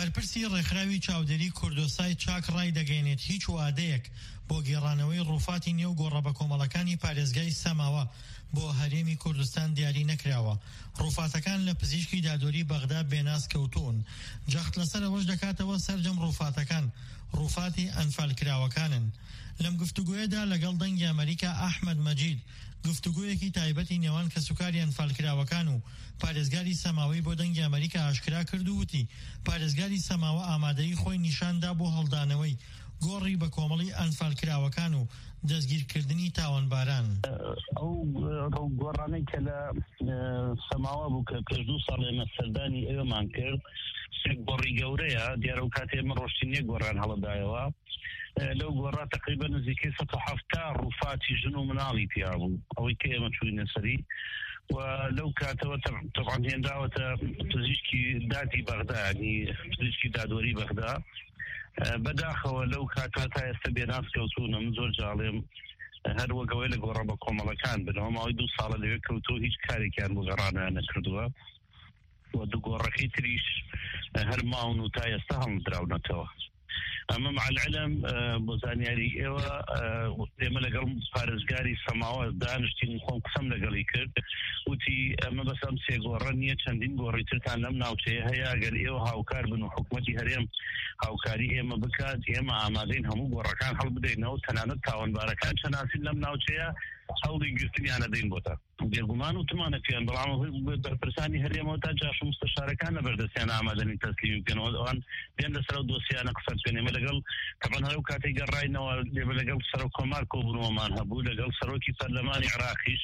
بەرپرسی ڕێکخراوی چاودێری کوردۆسای چاک ڕای دەگەێنێت هیچ وعدەیەک بۆ گێڕانەوەی ڕووفاتی نێو گۆڕە بە کۆمەڵەکانی پارێزگای سەماوە بۆ هەرێمی کوردستان دیاری نەکراوە. ڕووفاتەکان لە پزیشکی دادوەری بەغدا بێناس کەوتوون. جەخت لەسەر ئەوەش دەکاتەوە سەرجەم ڕووفاتەکان ڕووفاتی ئەنفالکراوەکانن. لەم گفتوگویەدا لەگەڵ دەنگی ئەمریکا ئەحمەد مەجید گفتوگویەکی تایبەتی نێوان کەسوکاری ئەنفالکراوەکان و پارێزگاری سەماوی بۆ دەنگی ئەمریکا ئاشکرا کرد و وتی پارێزگاری سەماوە ئامادەی خۆی نیشاندا بۆ هەڵدانەوەی گۆڕی بە کۆمەڵی ئەنفالکراوەکان و دەستگیرکردنی تاوانباران. ئەو گۆڕانەی کە لە سەماوە بوو کە پێش 2 ساڵ ئێمە سەردانی ئێوەمان کرد گۆڕی گەورەیە دیارە و کاتێ ئێمە ڕۆشتینیە گۆڕان هەڵەدایەوە لەو گۆڕا تقریبا نزیکەی 170 ڕووفاتی ژن و مناڵی پیا بوو ئەوەی کە ئێمە چووینە سەری و لەو کاتەوە تەبعاً هێنداوەتە پزیشکی دادی بەغدا ینی پزیشکی دادوەری بەغدا بەداخەوە لەو کاتا تا ئێستا بێناس کەوتوونم زۆر جاڵێم هەر وەگەوەی لە گۆڕە بە کۆمەڵەکان بنەوە ماوەی 2 ساڵە لەوێ کەوتۆ هیچ کارێکیان بۆ گەڕانیان نەکردووە و دوو گۆڕەکەی تریش هەر ماون و تا ئێستا هەڵدراونەتەوە. ئەمە مع العلم بۆ زانیاری ئێوە ئێمە لەگەڵ پارێزگاری سەماوە دانیشتین خۆم قسەم لەگەڵی کرد وتی ئەمە بەس ئەم سێ گۆڕە نییە چەندین گۆڕی ترتان لەم ناوچەیە هەیە ئەگەر ئێوە هاوکار بن و حکومەتی هەرێم هاوکاری ئێمە بکات ئێمە ئامادەین هەموو گۆڕەکان هەڵبدەینەوە تەنانەت تاوانبارەکان چەناسین لەم ناوچەیە هەوڵی گرتنیانە دەین بۆتە بێگومان و تمانە پێیان بەڵام بەرپرسانی هەرێمەوە تا جاش و مستەشارەکان لە بەردەستیان ئامادەنی تەسلیم بکەنەوە ئەوان دێن لەسەر ئەو دۆسیانە قسە بکەن ئێمە لەگەڵ تەبەن هەرو کاتێک گەڕاینەوە لێمە لەگەڵ سەرۆک کۆمار کۆبوونەوەمان هەبوو لەگەڵ سەرۆکی پەرلەمانی عێراقیش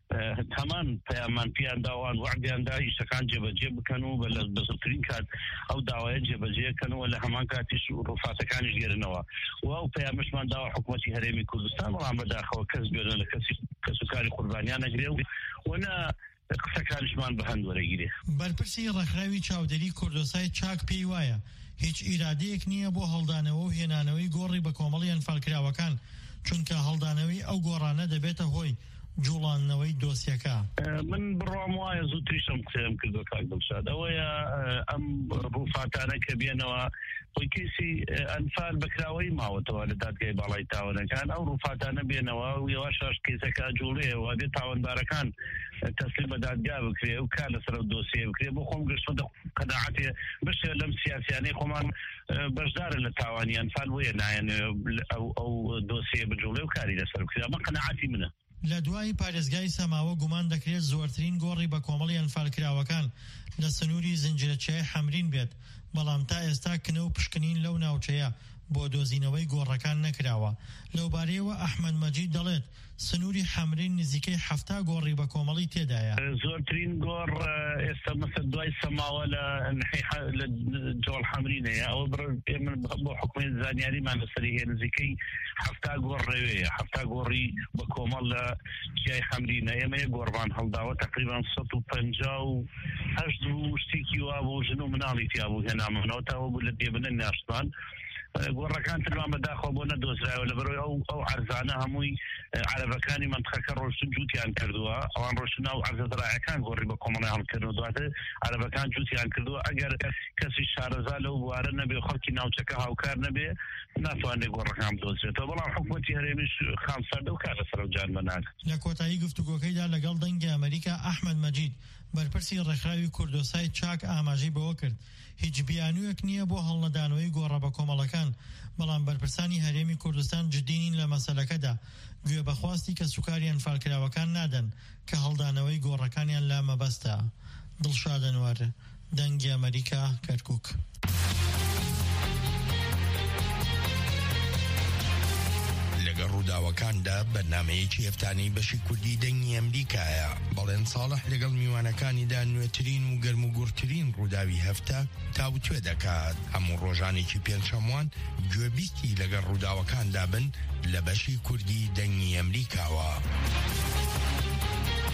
هەمان پەیامان پیان داوان وعدیان دا ئیشەکان جێبەجێ بکەن و بە بەزووترین کات ئەو داوایە جێبەجێکەنەوە لە هەمان کاتیش ڕووفاتەکانیش گێرنەوە و ئەو پەیامشمان داوە حکومەتی هەرێمی کوردستان بەڵام بەداخەوە کەس گوێنە لە کەسوکاری قوربانیان نەگرێ و نە قسەکانشمان بە هەند وەرەگیرێ. بەرپرسی ڕێکخراوی چاودێری کوردۆسای چاک پێی وایە هیچ ئیرادەیەک نییە بۆ هەڵدانەوە و هێنانەوەی گۆڕی بە کۆمەڵی ئەنفالکراوەکان چونکە هەڵدانەوەی ئەو گۆڕانە دەبێتە هۆی جوڵانەوەی دۆسیەکە. من بڕام وایە زووتریشم قسەم کردو کاک دڵشاد ئەوەیە ئەم ڕووفاتانە کە بێنەوە خۆی کەسی ئەنفال بەکراوەی ماوەتەوە لە دادگای باڵای تاوانەکان ئەو ڕووفاتانە بێنەوە و یەوە شاش کێسەکە جوڵێ و بێت تاوانبارەکان تەسلیم بە دادگا بکرێ و کار لەسەر دۆسیە بکرێ بۆ خۆم گەشتە قەناعەتێ بەشێ لەم سیاسیانەی خۆمان بەشدارن لە تاوانی ئەنفال بۆیە نایەنێ ئەو دۆسیە بجوڵێ و کاری لەسەر بکرێ ئەمە قەناعەتی منە. لە دوای پارێزگای سەماوە گومان دەکرێت زۆرترین گۆڕی بە کۆمەڵی ئەنفالکراوەکان لە سنووری زنجیرەچیای حەمرین بێت بەڵام تا ئێستا کنە و پشکنین لەو ناوچەیە بۆ دۆزینەوەی گۆڕەکان نەکراوە. لەوبارەیەوە ئەحمەد مەجید دەڵێت سنووری حەمرین نزیکەی 7 گۆڕی بە کۆمەڵی تێدایە. زۆرترین گۆڕ ئێستا مەسەر دوای سەماوە لە جۆڵ حەمرینەیە ئەوە ئێمە بۆ حکومەت زانیاریمان لەسەری هەیە نزیکەی 7 گۆڕ ڕێوەیە 7 گۆڕی بە کۆمەڵ لە جیای حەمرینە ئێمە یە گۆڕمان هەڵداوە تقریبا 158 شتێکی وا بۆ ژن و مناڵی تیا بوو هێنامانەوە تاوە بوو لە دێبنە ناشتوان گۆڕەکان ترمان بەداخەوە بۆ نەدۆزرایەوە لەبەرەوەی ئەو عەرزانە هەمووی عەرەبەکانی منتخەکە ڕۆشتن جووتیان کردووە ئەوان ڕۆشتن ناو عەرزە زەراعیەکان گۆڕی بە کۆمەڵی هەڵکردن و دواتر عەرەبەکان جووتیان کردووە ئەگەر کەسی شارەزا لەو بوارە نەبێ خەڵکی ناوچەکە هاوکار نەبێ ناتوانێت گۆڕەکان بدۆزرێتەوە بەڵام حکومەتی هەرێمیش خامسەردە و کار لەسەر ئەو جانبە ناکات. لە کۆتایی گفتوگۆکەیدا لەگەڵ دەنگی ئەمریکا ئەحمەد مەجید بەرپرسی ڕێکخراوی کوردۆسای چاک ئاماژەی بەوە کرد هیچ بیانوویەک نییە بۆ هەڵنەدانەوەی گۆڕە بە کۆمەڵەکان بەڵام بەرپرسانی هەرێمی کوردستان جددینین لە مەسەلەکەدا گوێ بەخواستی کە سوکاری ئەنفالکراوەکان نادەن کە هەڵدانەوەی گۆڕەکانیان لا مەبەستە. دڵشاد ئەنوەر دەنگی ئەمریکا کەرکووک. لەگەڵ ڕووداوەکاندا بەرنامەیەکی هەفتانەی بەشی کوردی دەنگی ئەمریکایە بەڵێن ساڵح لەگەڵ میوانەکانیدا نوێترین و گەرم و گورترین ڕووداوی هەفتە تاوتوێ دەکات. هەموو ڕۆژانێکی پێنجشەموان گوێبیستی لەگەڵ ڕووداوەکاندا بن لە بەشی کوردی دەنگی ئەمریکاوە.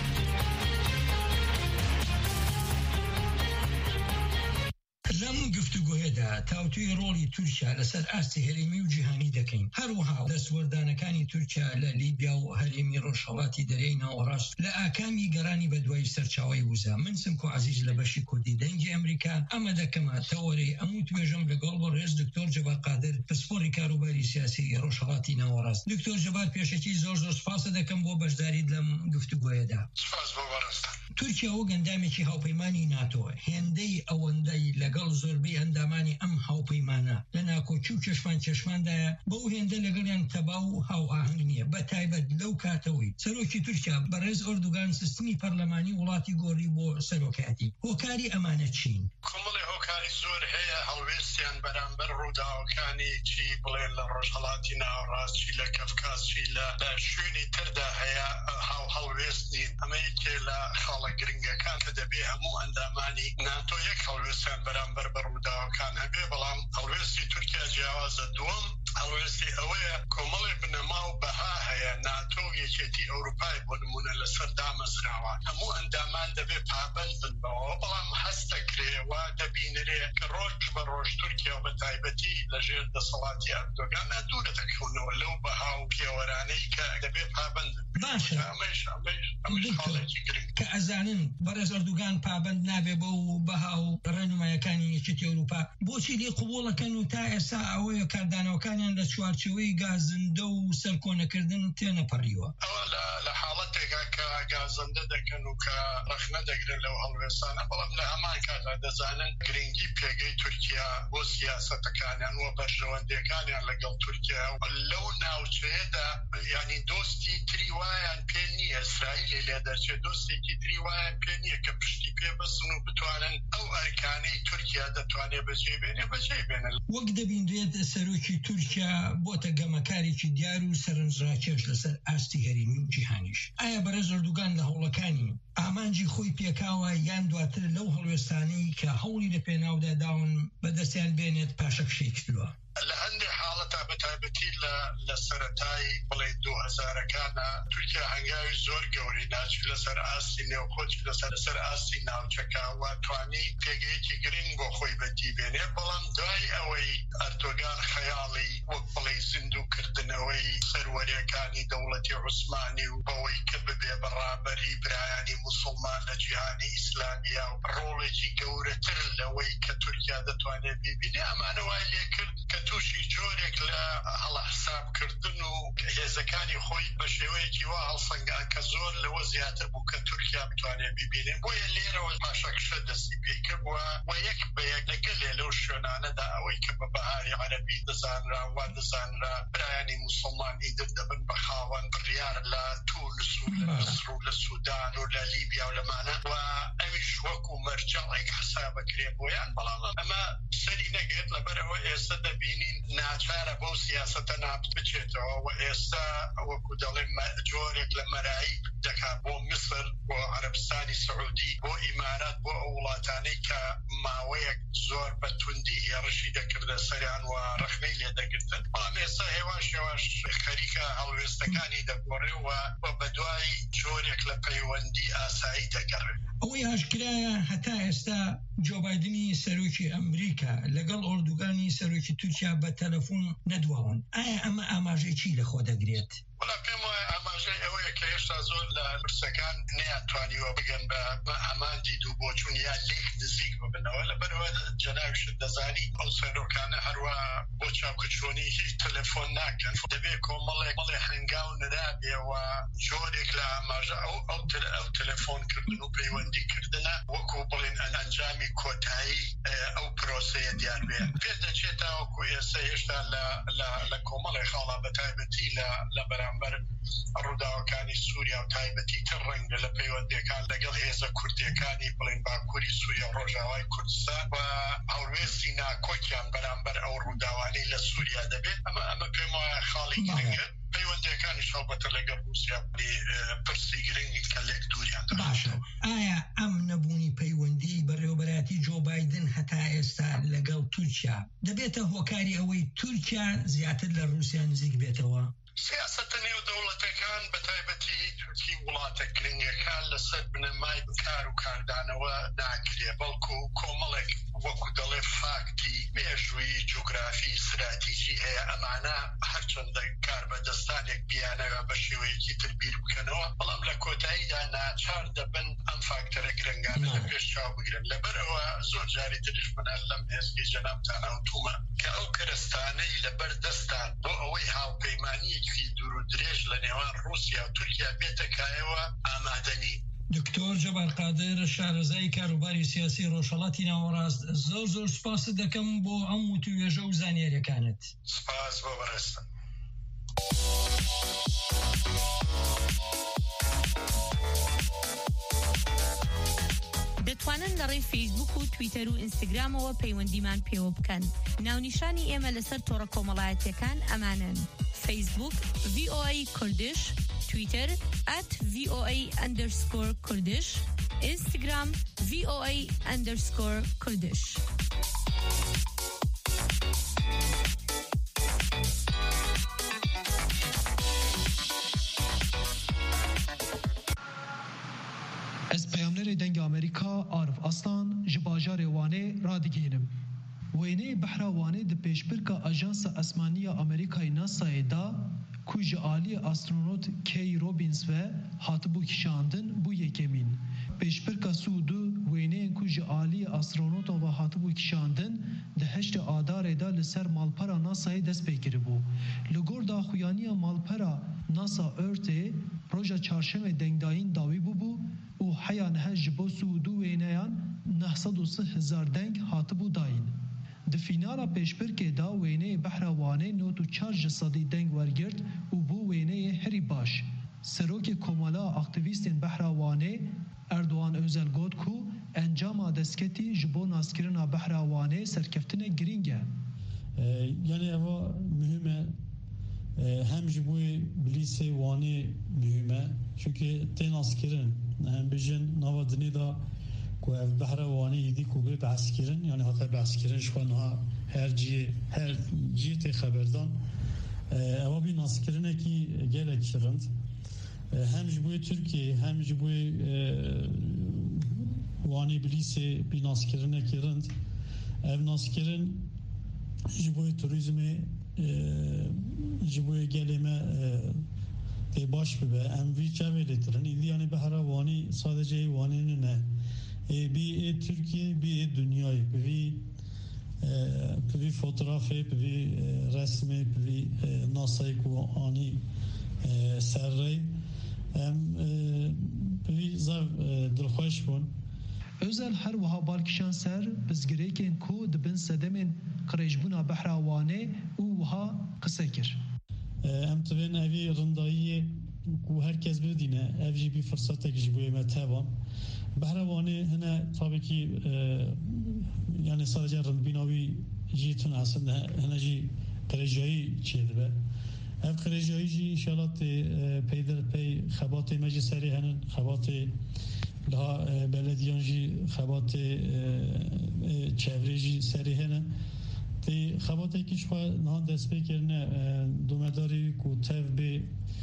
لەم گفتوگۆیەدا تاوتوی ڕۆڵی تورکیا لەسەر ئاستی هەرێمی و جیهانی دەکەین. هەروەها دەستوەردانەکانی تورکیا لە لیبیا و هەرێمی ڕۆژهەڵاتی دەرەی ناوەڕاست لە ئاکامی گەڕانی بەدوای سەرچاوی وزە. من سمکۆ عەزیز لە بەشی کوردی دەنگی ئەمریکا ئەمە دەکەمە تەوەرەی ئەموو توێژەم لەگەڵ بۆ ڕێز دکتۆر جەبار قادر پسپۆڕی کاروباری سیاسی ڕۆژهەڵاتی ناوەڕاست. دکتۆر جەبار پێشەکی زۆر سوپاسە دەکەم بۆ بەشداریت لەم گفتوگۆیەدا. سپاس بۆ بەڕێستان. تورکیا و گەندامێکی هاوپەیمانی ناتۆ هێندەی ئەوەندەی لەگەڵ زۆربەی ئەندامانی ئەم هاوپەیمانە لە ناکۆچی و چێشماندایە بەو هێندە لەگەڵیان تەباو و هاو ئاهەنگ نییە. بە تایبەت لەو کاتەوەی سەرۆکی تورکیا بەڕێز ئەردوغان سیستمی پەرلەمانی وڵاتی گۆڕی بۆ سەرۆکاتی. هۆکاری ئەمانە چین؟ کۆمەڵی هۆکاری زۆر هەیە هەڵوێستیان بەرامبەر ڕووداوەکانی چی بڵێن لە ڕۆژهەڵاتی ناوەڕاست، چی لە کەفکاس، چی لە شوێنی تردا هەیە هەڵوێست نین. ئەمە یەکێ لە خاڵە گرنگەکان کە دەبێ هەموو ئەندامانی ناتۆ یەک هەڵوێستیان بەرامبەر بە ڕووداوەکان هەبێ. بەڵام هەڵوێستی تورکیا جیاوازە. دووەم هەڵوێستی ئەوەیە کۆمەڵی بنەما و بەها هەیە. ناتۆ یەکێتی ئەوروپای بۆ نمونە لەسەر دامەزراوە. هەموو ئەندامان دەبێ پابەند بن بەوە. بەڵام هەست دەکرێەوە دەبینرێ کە ڕۆژ بە ڕۆژ تورکیا و بەتایبەتی لەژێر دەسەڵاتی ئەردۆغانە دوورە دەکەونەوە لەو بەها و پێوەرانەی کە دەبێ پابەند بن. باشە کە ئەزانن بەڕێز ئەردوغان پابەند نابێ بە و بەها و ڕێنمایەکانی یەکێتی ئەوروپا، بۆچی لێ قبوڵەکەن و تا ئێستا ئەوەیە کاردانەوەکانیان لە چوارچێوەی گازندە و سەرکۆنەکردن تێنەپەڕیوە؟ ئەوە لە حاڵەتێکا کە گازندە دەکەن و کە ڕەخنە دەگرن لەو هەڵوێستانە. بەڵام لە هەمان کاتا دەزانن گرنگی پێگەی تورکیا بۆ سیاسەتەکانیان و بەرژەوەندەکانیان لەگەڵ تورکیا لەو ناوچەیەدا ینی دۆستی تری وایان پێ نییە. ئیسرائیلی لێ دەرچێت دۆستێکی تری وایان پێ نییە کە پشتی پێ بەسن و بتوانن ئەو ئەرکانەی تورکیا دەتوانێت بەجێبێنێ بەجێبێنن. وەک دەبیندرێت سەرۆکی تورکیا بۆتە گەمەکارێکی دیار و سەرنجڕاکێش لەسەر ئاستی هەرێمی و جیهانیش. ئایا بەڕێز ئەردوغان لە هەوڵەکانی ئامانجی خۆی پێکاوە یان دواتر لەو هەڵوێستانەی کە هەوڵی لە پێناودا داون بەدەستیان بێنێت پاشەکشەی کردووە؟ لە هەندێک حاڵەتا بەتایبەتی لە سەرەتای بڵێ 2000ەکانە تورکیا هەنگاوی زۆر گەوری ناچی لەسەر ئاستی نێوخۆچی لەسەر ئاستی ناوچەکە و توانی پێگەیەکی گرنگ بۆ خۆی بەدی بێنێ. بەڵام دوای ئەوەی ئەردۆغان خەیاڵی وەک بڵێ زیندووکردنەوەی سەروەریەکانی دەوڵەتی عوسمانی و بەوەی کە ببێ بەڕابەری برایانی موسڵمان لە جیهانی ئیسلامیا و ڕۆڵێکی گەورەتر لەوەی کە تورکیا دەتوانێت ببینێ، ئەمانە وای لێ کرد کە تووشی جۆرێک لە هەڵەحسابکردن و هێزەکانی خۆی بە شێوەیەکی وا هەڵسەنگا کە زۆر لەوە زیاتر بوو کە تورکیا بتوانێت ببینێ. بۆیە لێرەوە پاشەکشە دەستی پێی کردووە و یەک بە یەک لەگەلێ لەو شوێنانەدا ئەوەی کە بە بەهاری عەرەبی دەزانرا وا دەزانرا برایانی موسڵمان ئیدر دەبن بە خاوەن بڕیار لە تونس و لە مەسر و لە سوودان و لە لیبیا و لەمانە و ئەویش وەکو مەرجەڵێک حسابەکرێ بۆیان. بەڵام ئەمە سەری نەگرێت لەبەرەوە ئێستا دەبینین ناچارە بەو سیاسەتە نابت بچێتەوە و ئێستا وەکو دەڵێن جۆرێک لە مەرایی دەکات بۆ میسر، بۆ عەرەبستانی سعودی، بۆ ئیمارات، بۆ ئەو وڵاتانەی کە ماوەیەک زۆر بە توندی هێڕشی دەکردە سەریان و ڕەخنەی لێ دەگرتن. بەڵام ئێستا هێواش خەریکە هەڵوێستەکانی دەگۆڕێەوە و بەدوای جۆرێک لە پەیوەندی ئاسایی دەگەڕێت. ئەوەی ئاشکرایە هەتا ئێستا جۆ بایدنی سەرۆکی ئەمریکا لەگەڵ ئۆردوگانی سەرۆکی تورکیا بە تەلەفۆن نەدواون. ئایا ئەمە ئاماژەی لە خۆ دەگرێت؟ وڵا پێم وایە ئاماژەی ئەوەیە کە هێشتا زۆر لە پرسەکان نەیانتوانیوە بگەن بە ئاماندی دوو بۆچوون یا لێک نزیک ببنەوە. لەبەرەوە جەناویشت دەزانی ئەو سەرۆکانە هەروە بۆ چاوکەچۆنی هیچ تەلەفۆن ناکەن. دەبێت کۆمەڵێک هەنگاو نەدابێەوە جۆرێک لە ئاماژە ئەو تەلەفۆنکردن و پەیوەندیکردنە وەکو بڵێن ئەنجامی کۆتایی ئەو پرۆسەیە دیار بێ. پێ دەچێت تاوەکو ئێستا هێشتا لە کۆمەڵی خاڵا بەتایبەتی لە بەرامبەر ڕووداوەکانی سووریا و تایبەتی تر ڕەنگە لە پەیوەندیەکان لەگەڵ هێزە کوردیەکانی بڵێن باکووری سووریا و ڕۆژاوای کوردستان و هەڵوێستی ناکۆکیان بەرامبەر ئەو ڕووداوانەی لە سووریا دەبێت. ئەمە پێم وایە خاڵی گرنگە. پەیوەندیەکانی شەڵبەتە لەگەڵ رووسیا پرسی گرنگی کە لێک دووریان دەبێت. باشە، ئایا ئەم نەبوونی پەیوەندی بەڕێوەبەراتی جۆ بایدن هەتا ئێستا لەگەڵ تورکیا دەبێتە هۆکاری ئەوەی تورکیا زیاتر لە رووسیا نزیک بێتەوە؟ سیاسەتە نێو دەوڵەتەکان بەتایبەتی هیچی وڵاتە گرنگەکان لەسەر بنەمای کار و کاردانەوە ناکرێ، بەڵکو کۆمەڵێک وەکو دەڵێ فاکتی مێژووی جوگرافی استراتیژی هەیە ئەمانە هەرچەندە کار بەدەستانێک بیانەوە بە شێوەیەکی تر بیر بکەنەوە بەڵام لە کۆتاییدا ناچار دەبن ئەم فاکتەرە گرنگانە لە پێش چاو بگرن لەبەرەوە زۆر جاری تریش منە لەم هێزگی جەنابتان ئەوتومە کە ئەو کەرەستانەی لەبەر دەستان بۆ ئەوەی هاوپەیمانیەکی دوور و درێژ لە نێوان رووسیا و تورکیا بێتەکایەوە ئامادەنی. دکتۆر جەبار قادر شارەزای کاروباری سیاسی ڕۆژهەڵاتی ناوەڕاست زۆر سوپاس دەکەم بۆ ئەم وتوێژە و زانیاریەکانت. سپاس بۆ بەڕێستم. دەتوانن لەڕێی فیسبوک و تویتەر و ئینستاگرامەوە پەیوەندیمان پێوە بکەن. ناونیشانی ئێمە لەسەر تۆڕە کۆمەڵایەتیەکان ئەمانن: فیسبوک VOA کوردش، تویتر @VOA_کوردش، ئینستاگرام VOA_کوردش. Ez peyamnerê deng Amerîka Arif Aslan ji bajarê Wanê radigihînim. Wêneyê behra Wanê di pêşbirka Ajansa Esmaniya Amerîkayê NASAyê da ku ji aliyê astronot Kay Robbins ve hatibû kişandin bû yekemîn. Pêşbirka Sûdû wêneyên ku ji aliyê astronotan ve hatibû kişandin di 8 Adarê da li ser malpera NASAyê dest pê kiribû. Li gor daxuyaniya malpera NASA Earthê proja çarşemê dengdayîn dawî bûbû û heya niha ji bo Sûdû wêneyan 930,000 deng hatibû dayîn. Di fînala pêşbirkê da wêneyê behra Wanê 94 ji sedî deng wergirt û bû wêneyê herî baş. Serokê Komala aktivîstên behra Wanê Erdoğan Özel got ku encama destsketî ji bo naskirina behra Wanê serkeftinek girîng e. Yani eva mühim e. Hem ji bo bilîsê Wanê mühim e. Çünkü tê naskirin hem bijin nava dinê da ku ev behra Wanê yedî ku bê behskirin yani hata behskirin ji xwe niha her ciyê tê xeberdan eva bir naskirinekî gelek şirind. Hem ji bo Türkiye hem ji bo Wanê bilîsê bir naskirinekî rind. Ev naskirin ji bo turizmê ji bo gelê me tê baş bibe em vî çavê lêtirin îdî yani behra Wanê sadece Wanê ne bir Türkiye bir dünyayı bir fotoğrafı bir resmi bir NASA'yı ku ani serrey hem bir zav dilxweş bun. Özel her wiha balkişan ser bizgirêkên ku dibin sedemên qirêjbûna behra Wanê û wiha qise kir. Em tevên evî rindayiyê ku herkes bidîne ev jî bir fırsatek ji bo me tevan. Behra Wanê hene tabii ki yani sadece rindbînavî jî tune aslında hene jî qirêjayî çêdibe. Ev qirêjayî jî inşallah pey xebatê me ji serê henin xebatê daha belediyan jî xebatê çevrê jî serê hene. Tê xebatekî ji xwe niha dest pê kirine domedarî ku tev bê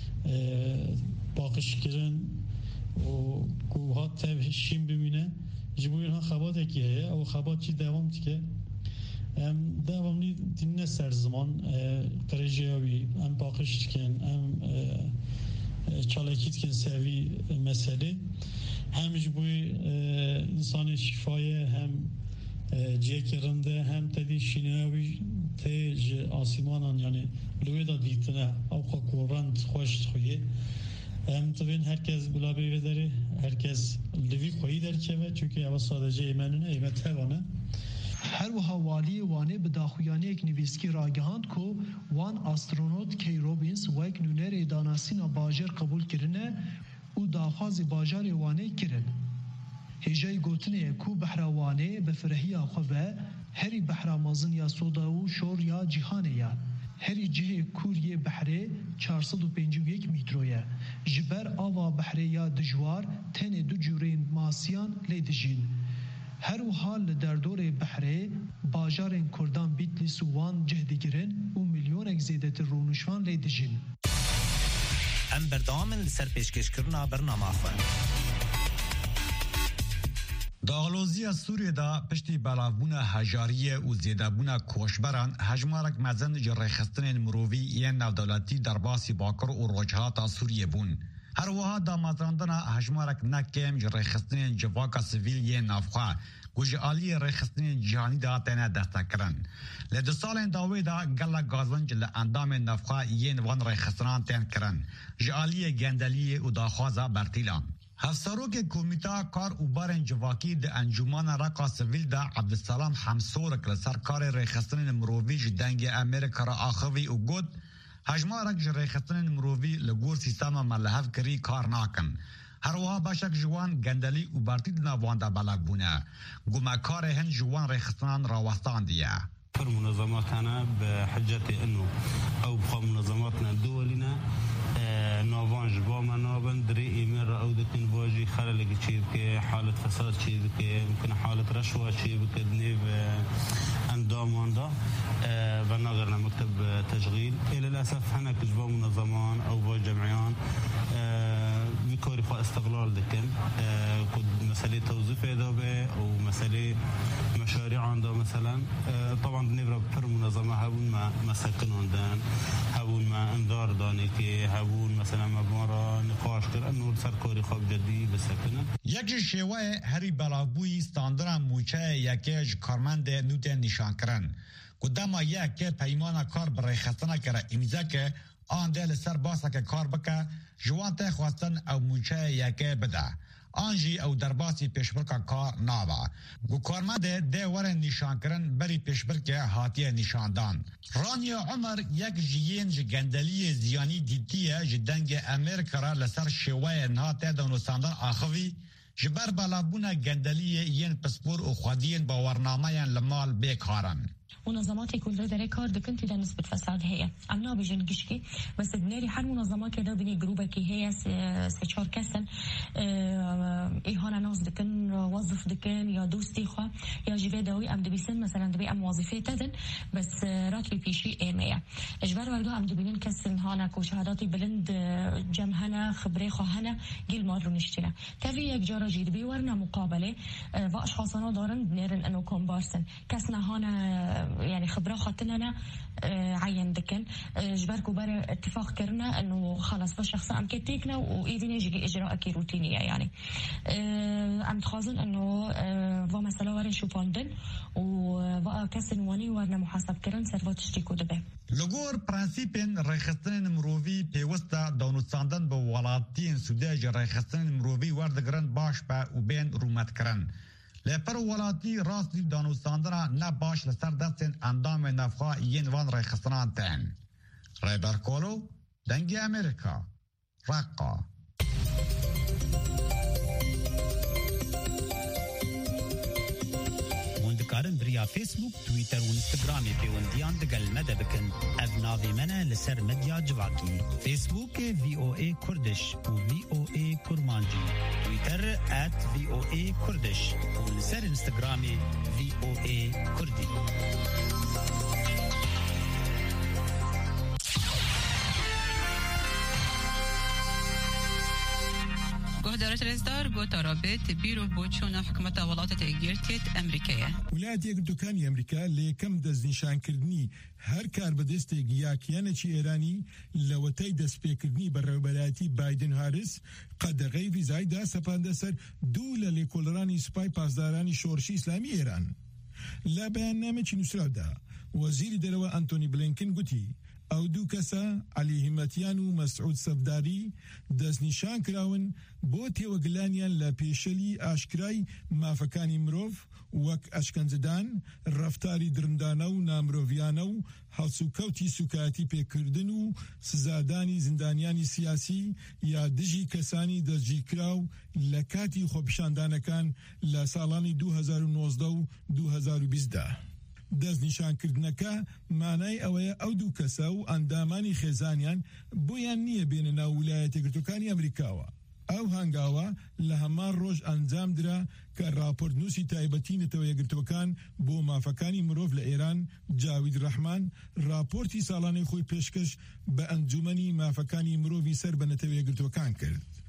paqişkirin و کوهات تهشیم ببینه جبوی اینها خباته که او خبات چی دوام تیکه دوام نی دینه سر زمان قرجیابی ام باقش تکن ام چالکیت کن سوی مسئله هم جبوی انسان شفایه هم جیک رنده هم تدی شیناوی تیج آسیمانان یعنی لوی دا دیتنه او قربان خوش خویه tabii herkes bulabi vederi, herkes levi koyu derkeve çünkü ama sadece emenine emet hevanı. Her wiha waliyê Wanê bi daxuyaniyek nivîskî ragihand ku wan astronot Kay Robbins wek nûnerê danasîna bajar qebûl kirine û daxwazê bajarê Wanê kirin. Hêjayê gotinê ku behra Wanê bi firehiya xwe ve herî behra mezin ya soda û şor ya cîhanê ya. Herî cihê Kuriyê behrê 451 mîtroye. Ji ber ava behrê ya dijwar tenê du cûreyên masiyan lê dijîn. Her wiha li derdorê behrê bajarên Kurdan Bitlis û Wan cih digirin û milyonek zêdetir rûnişvan lê dijîn. Em berdawamin li ser pêşkêşkirina bernama xwe. داغلوزی سوریه دا پشتی بلاوبون هجاریه و زیدابون کوشبران هجمارک مزن جرخستن مرووی یه نودولتی در باسی باکر و روجهات سوریه بون. هر وها دامازراندن هجمارک نکیم جرخستن جواکا سویل یه نافخوا گوش آلی رخستن جهانی دا تنه دسته کرن. لدو سالین داوی دا گلا گازنج لأندام نافخوا یه نوان رخستنان تن کرن. جالی گندلی و داخوازا برتیلان. هفسروک کمیتا کار و بارن جواکی ده انجمان راکا سویل ده عبدالسلام حمسورک لسر کار ریخستن مرووی جدنگ امریکا را آخوی و گود هجمارک جریخستن مرووی لگور سیستم ملحف کری کار ناکن. هر وها باشک جوان گندلی و برتید نوانده بلک بونه. گومه کار هن جوان ریخستنان راوستان دیه. منظماتنا بحجة انه او بخوا منظماتنا دولنا نوانج با منابن دري ايميل او دكن واجي خلل كي حاله فساد شيء يمكن حاله رشوه شيء بكدني انداماندا بناغرنا مكتب تشغيل الى الاسف هنا كجبا منظمان او جمعيان بكوري خو استغلال دكن كود مساله توظيف ادابه او مساله مشاريع عنده مثلا طبعا بنبرا بفر منظمه هبون ما مسكن عندن هبون ما انذار دانكي هبون مثلا مبارا نقاش كر انه سر كوري خو جدي بسكن یک شیوه هری بلاوبوی استاندارد موچه یکیج کارمند نوت نشان کرن قدام یک پیمان کار برای خستنه کرده امضا که آن دل سر باسه که کار بکه جوان ته خواستن او موچه یکه بده آنجی او درباسی پیشبرکا کار ناوا گو کارمند ده ور نشان کرن بری پیشبرکه هاتیه نشاندان رانیا عمر یک جیین گندلی زیانی دیتیه جدنگ امریکا را لسر شوه نهاته دانوستاندان آخوی جبر بلابونا گندلی ین پسپور و خودین باورنامه ین لمال بیکارن منظمات كل ذا كار دكنت ده نسبة فساد هي عمنا بيجن كشكي بس بناري حال منظمات كده بني جروبة كي هي سشار كسن إيهانا ناس دكن وظف دكن يا دوستي خوا يا جيفي داوي أم دبيسن مثلا دبي أم وظيفة تدن بس راتبي بيشي إيميا إجبار وردو أم دبينن كسن هانا كوشهاداتي بلند جمهنا خبري خواهنا جيل مارو نشتنا تفي يك جارة جيد بي ورنا مقابلة وأشخاصنا دارن بنيرن أنو كومبارسن كسنا هانا يعني خبرة خاطرنا عين دكن جبركو بار اتفاق كرنا انه خلاص بشخص ام كتيكنا وايدين يجي اجراء كي روتينيه يعني ام تخازن انه و مثلا ورن شوفاندن و كسن واني ورنا محاسب كرن سرفات تشتيكو دبه لغور برانسيبين ريخستن مروفي بيوستا دونوستاندن بولاتين سوداج ريخستن مروفي وردگرن باش با وبين رومت کرن لپر ولاتی راستی دانوستاندنا نباش لسر دستن اندام نفخا ینوان ریخستنان تن ریبر کولو دنگی امریکا رقا مندکارن بریا فیسبوک تویتر و انستگرامی پیوندیان دگل مده بکن او ناوی منه لسر مدیا جواکی فیسبوک VOA کردش و VOA کرمانجی تویتر @VOA کردش و لسر انستگرامی VOA کردی گهدارت رزدار گوتا رابط بیرو بوچون حکمت ولات تیگیرتیت امریکیه ولایت یەکگرتووەکانی ئەمریکا لە یەکەم دەستنیشانکردنی هەر کار بەدەستێک یاکیانێکی ئێرانی لەوەتەی دەستپێکردنی بەڕێوەبەرایەتی بایدن هاریس قەدەغەی ڤیزایدا سەپاندە سەر دوو لە لێکۆڵەرانی سوپای پاسدارانی شۆڕشی ئیسلامی ئێران. لە بەیاننامێکی نووسراودا وەزیری دەرەوە ئەنتۆنی بلینکن گوتی ئەو دوو کەسە عەلی هیمەتیان و مەسعود سەفداری دەستنیشان کراون بۆ تێوەگلانیان لە پێشەلی ئاشکرای مافەکانی مرۆڤ وەک ئەشکەنجەدان، ڕەفتاری درندانە و نامرۆڤیانە و هەڵسوکەوتی سوکایەتی پێکردن و سزادانی زیندانیانی سیاسی یا دژی کەسانی دەستگیرکراو لە کاتی خۆپیشاندانەکان لە ساڵانی 2019 و 2020دا. دەستنیشانکردنەکە مانای ئەوەیە ئەو دوو کەسە و ئەندامانی خێزانیان بۆیان نییە بێنە ناو ویلایەتە یەکگرتووەکانی ئەمریکاوە. ئەو هەنگاوە لە هەمان ڕۆژ ئەنجام درا کە راپۆرتنووسی تایبەتی نەتەوە یەکگرتووەکان بۆ مافەکانی مرۆڤ لە ئێران جاوید ڕەحمان راپۆرتی ساڵانەی خۆی پێشکەش بە ئەنجومەنی مافەکانی مرۆڤی سەر بە نەتەوە یەکگرتووەکان کرد.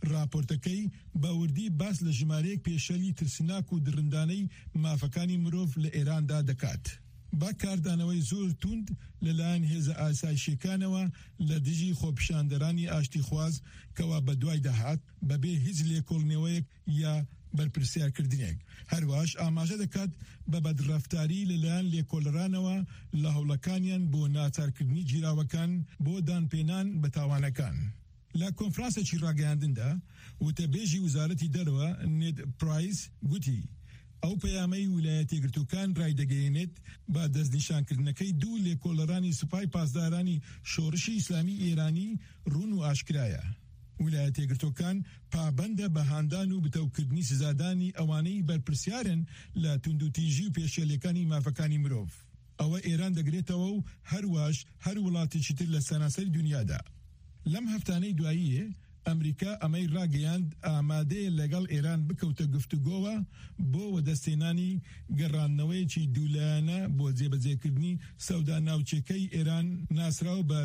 راپۆرتەکەی باوردی باس لە ژمارەیەک پێشەلی ترسناک و درندانەی مافەکانی مرۆڤ لە ئێراندا دەکات. با کاردانەوەی زۆر توند لەلایەن هێزە ئاسایشیەکانەوە لە دژی خۆپیشاندەرانی ئاشتیخواز کەوا بە دوای دەهات بەبێ هیچ لێکۆڵنەوەیەک یا بەرپرسیارکردنێک. هەروەش ئاماژە دەکات بە بەدڕەفتاری لەلایەن لێکۆڵەرانەوە لە هەوڵەکانیان بۆ ناچارکردنی جیراوەکان بۆ دانپێنان بە تاوانەکان. لە کۆنفرانسێکی ڕاگەیاندندا وتەبێژی وزارەتی دەرەوە نێد پرایس گوتی ئەو پەیامەی ویلایەتە یەکگرتووەکان ڕایدەگەیەنێت بە دەستنیشانکردنەکەی دوو لێکۆڵەرانی سوپای پاسدارانی شۆڕشی ئیسلامی ئێرانی ڕوون و ئاشکرایە. ویلایەتە یەکگرتووەکان پابەندە بە هاندان و بتەوکردنی سزادانی ئەوانەی بەرپرسیارن لە توندوتیژی و پێشێلەکانی مافەکانی مرۆڤ. ئەوە ئێران دەگرێتەوە و هەروەش هەر وڵاتێکی تر لە سەرانسەری دنیادا. لەم هەفتانەی دواییە ئەمریکا ئەمەی ڕاگەیاند ئامادەیە لەگەڵ ئێران بکەوتە گفتوگۆوە بۆ وەدەستێنانی گەڕانەوەیەکی دوولایانە بۆ جێبەجێکردنی سەودا ناوچەکەی ئێران ناسراو بە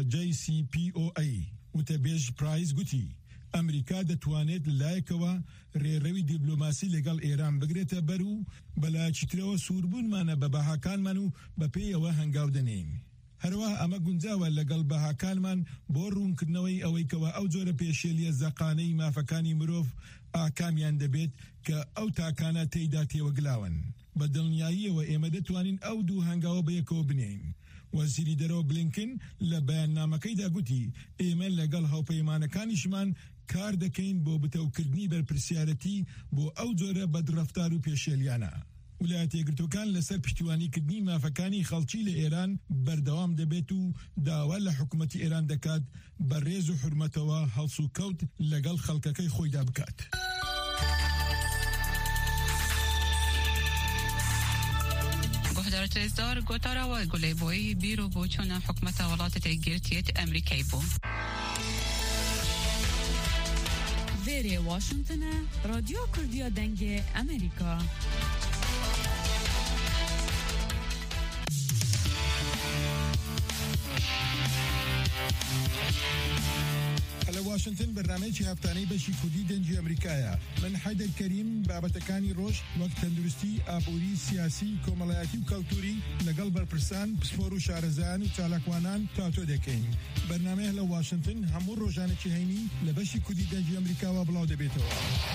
JCPOA. وتەبێژ پرایس گوتی ئەمریکا دەتوانێت لایەکەوە ڕێڕەوی دیبلۆماسی لەگەڵ ئێران بگرێتە بەر و بەلایەکی ترەوە سووربوونمانە بە بەهاکانمان و بە پێیەوە هەنگاو دەنێین. هەروە ئەمە گونجاوە لەگەڵ بەهاکانمان بۆ ڕوونکردنەوەی ئەوەی کەوە ئەو جۆرە پێشێلیە زەقانەی مافەکانی مرۆڤ ئاکامیان دەبێت کە ئەو تاکانە تێیدا تێوەگلاون. بە دڵنیاییەوە ئێمە دەتوانین ئەو دوو هەنگاوە بەیەکەوە بنین. وەزیری دەرەوە بلینکن لە بەیاننامەکەیدا گوتی ئێمە لەگەڵ هاوپەیمانەکانیشمان کار دەکەین بۆ بتەوکردنی بەرپرسیارەتی بۆ ئەو جۆرە بەدڕەفتار و پێشێلیانە. ویلایەتە یەکگرتووەکان لەسەر پشتیوانیکردنی مافەکانی خەڵکی لە ئێران بەردەوام دەبێت و داوا لە حکوومەتی ئێران دەکات بە ڕێز و حرمەتەوە هەڵس و کەوت لەگەڵ خەڵکەکەی خۆیدا بکات. گۆهدارت رێزدار گۆتاراوە گولەیبۆیی بیر و بۆ چۆنە حکوومەتە وڵاتە یەکگرتوویەتی ئەمریکای بوو. Vêrê Washington'a Radyo Kurdiya Dengê Amerika. لە واشنگتن بەرنامەیەکی هەفتانەی بەشی کوردی دەنگی ئەمریکایە. من حەیدەر کەریم بابەتەکانی ڕۆژ وەک تەندروستی، ئابووری، سیاسی، کۆمەڵایەتی و کەلتوری لەگەڵ بەرپرسان، پسپۆر و شارەزایان و چالاکوانان تاتۆ دەکەین. بەرنامەیە لە واشنگتن هەموو ڕۆژانێکی هەینی لە بەشی کوردی دەنگی ئەمریکاوە بڵاو دەبێتەوە.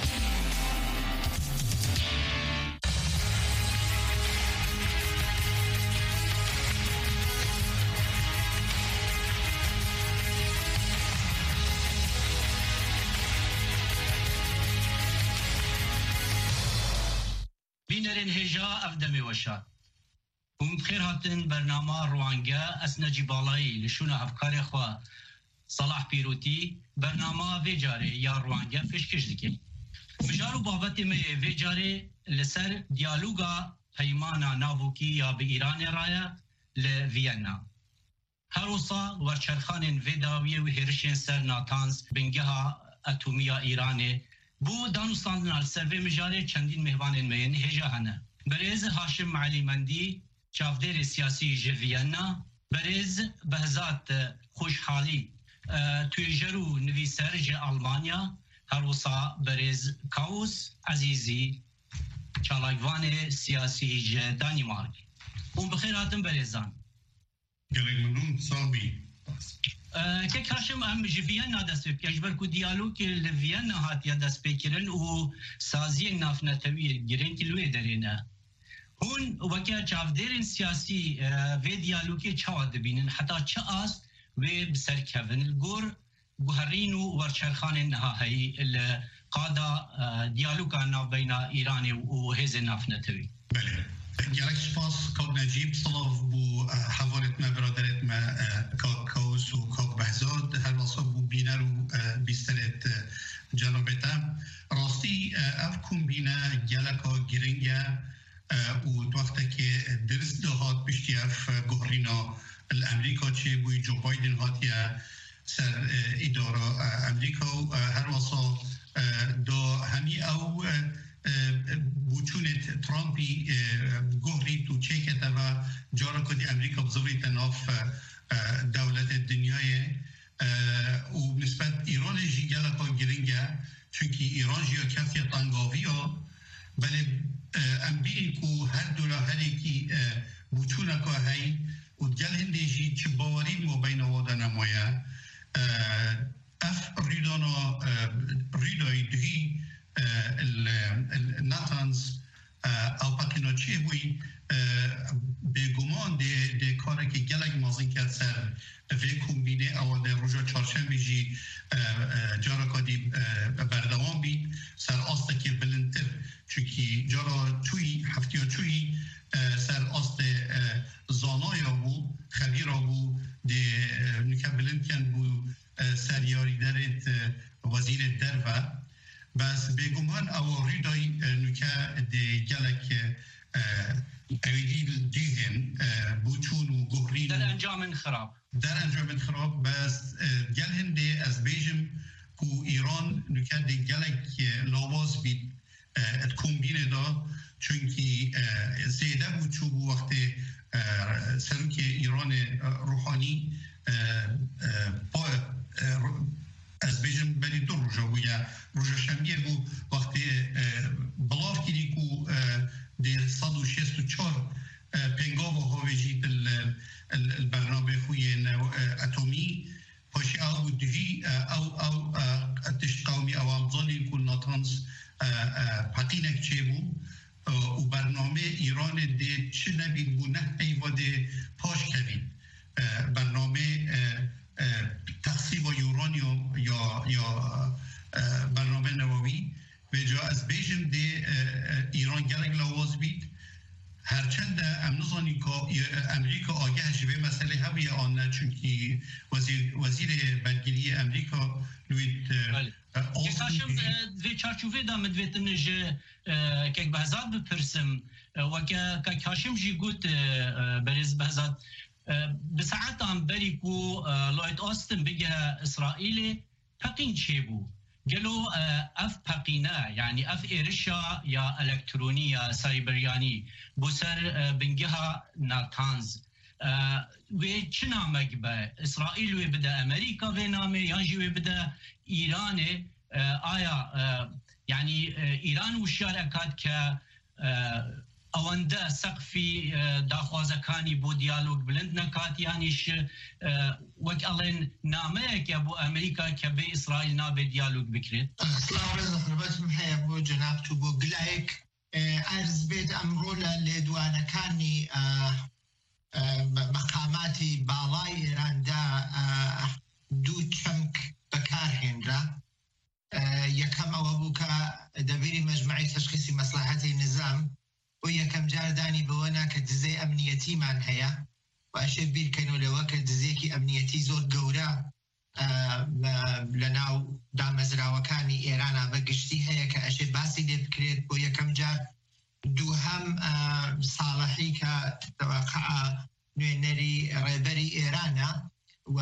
بینرین هجا افدمی وشا هم بخیر هاتن برنامه روانگا اسنجی بالایی لشون افکار خوا صلاح پیروتی برنامه ویجاره یا روانگا فشکش دکی مجارو بابت می ویجاره لسر دیالوگا پیمانا ناوکی یا به ایران رایا لوینا هروسا ورچرخان ویداوی و هرشین سر ناتانز بنگها اتومیا ایرانه بو دانستان سروی مجاره چندین مهوان مین هجا هنه برز هاشم معلیمندی چافدر سیاسی جوینا برز بهزات خوشحالی تویجرو نویسر ج آلمانیا هروسا برز کاوس عزیزی چالاگوان سیاسی ج دانمارک اون بخیر هاتم برزان گلگ منون صابی که کاشم ام جوینا دست پیشبر کو دیالوگ لوینا هات یا دست پیکرن و سازی نافنتوی گرین کلوی درینه هون وکه چافدرین سیاسی و دیالوگی چاواد بینن حتی چه است و بسر کفن الگور گوهرین و ورچرخان نهایی القادا دیالوگا ناف بین ایران و هز نافنتوی بله گرک سپاس کاک نجیب صلاف بو حوالت ما برادرت ما کاک کاوس و کاک بهزاد هر واسا بو بینر و بیسترت جنابتا راستی اف کن بینه گلکا گرنگه و وقتی که درست دهات پشتی اف گوهرینا الامریکا چه بوی جو بایدن هاتیه سر اداره امریکا و هر واسا دا همی او بوچونت ترامپی گوهری تو چیکت و جارا کدی امریکا بزوری تناف دولت دنیای و نسبت ایران جیگل کا گرینگه چونکی ایران جیا کفی تانگاویا بله امبیری کو هر دولا هریکی بوچونا که هی و دل هندیجی چه باورید ما بین وادا نمایا اف ریدانا ریدای دهی ناتانز او پاکینا چیه بوی به گمان ده کاره که گلگ مازین کرد سر وی کمبینه او ده روژا چارشنبه جی جارا کادی بردوان بید سر آستا که بلندتر چونکی جارا چوی هفتیا چوی سر آست زانای بو خبیر بو ده نکبلند کن بو سریاری درت وزیر درفه بس بگمان او ریدای نکه ده گلک اویدی دیهن بوچون و گهرین در انجام خراب بس گلهن ده از بیجم کو ایران نکه ده گلک لاواز بید اتکون بینه دا چونکی زیده بوچو بو وقت سروک ایران روحانی از بیجم بلی دو روژا بو یا روژا شنبیه بو وقت بلاف کلی کو در 164 پنگاو و هاویجی البرنامه خوی اتمی پاشی او دوی او اتش قومی اوامزانی کو ناتانز پاقینک چه بو و برنامه ایران ده چه نبید بو نه ایوا ده پاش کرید برنامه تقسیم و یورانیوم یا برنامه نووی به جا از بیجم ده ایران گلگ لواز بید هرچند امنظانی که امریکا آگه جبه مسئله هوی آن چونکی وزیر بلگیری امریکا لوید کاشم دوی چارچوبه دامد ویتنج که بهزاد بپرسم و که کاشم جی گوت بریز بهزاد بساعت هم بری کو لوید آستن بگه اسرائیل پقین چه بو قالوا اف باقينا يعني اف ايرشا يا الكتروني يا سايبرياني بوسر بنجها ناتانز وچنا مگبه اسرائيل وبدا امريكا فينامي يانجي وبدا ايران آیا يعني ايران والشركات ك اونده سقفی داخوازکانی بو دیالوگ بلند نکات یعنیش وک الان نامه که بو امریکا که به اسرائیل نابه دیالوگ بکرد سلام علیکم خدمتتون هیا بو جناب تو بو گلایک ارز بید امرولا لدوانکانی مقاماتی بالای ایران دا دو چمک بکار هنرا یکم او بو که دبیری مجمعی تشخیصی مصلحت نظام ويكم جارداني بوانا كدزي أمنيتي من هيا وأشير بير كانوا لوا كدزيكي أمنيتي زور قورا لناو دامزرا وكاني إيرانا بقشتي هيا كأشير باسي دي بكريت ويكم جار دوهم صالحي كتوقع نوينري ريبري إيرانا و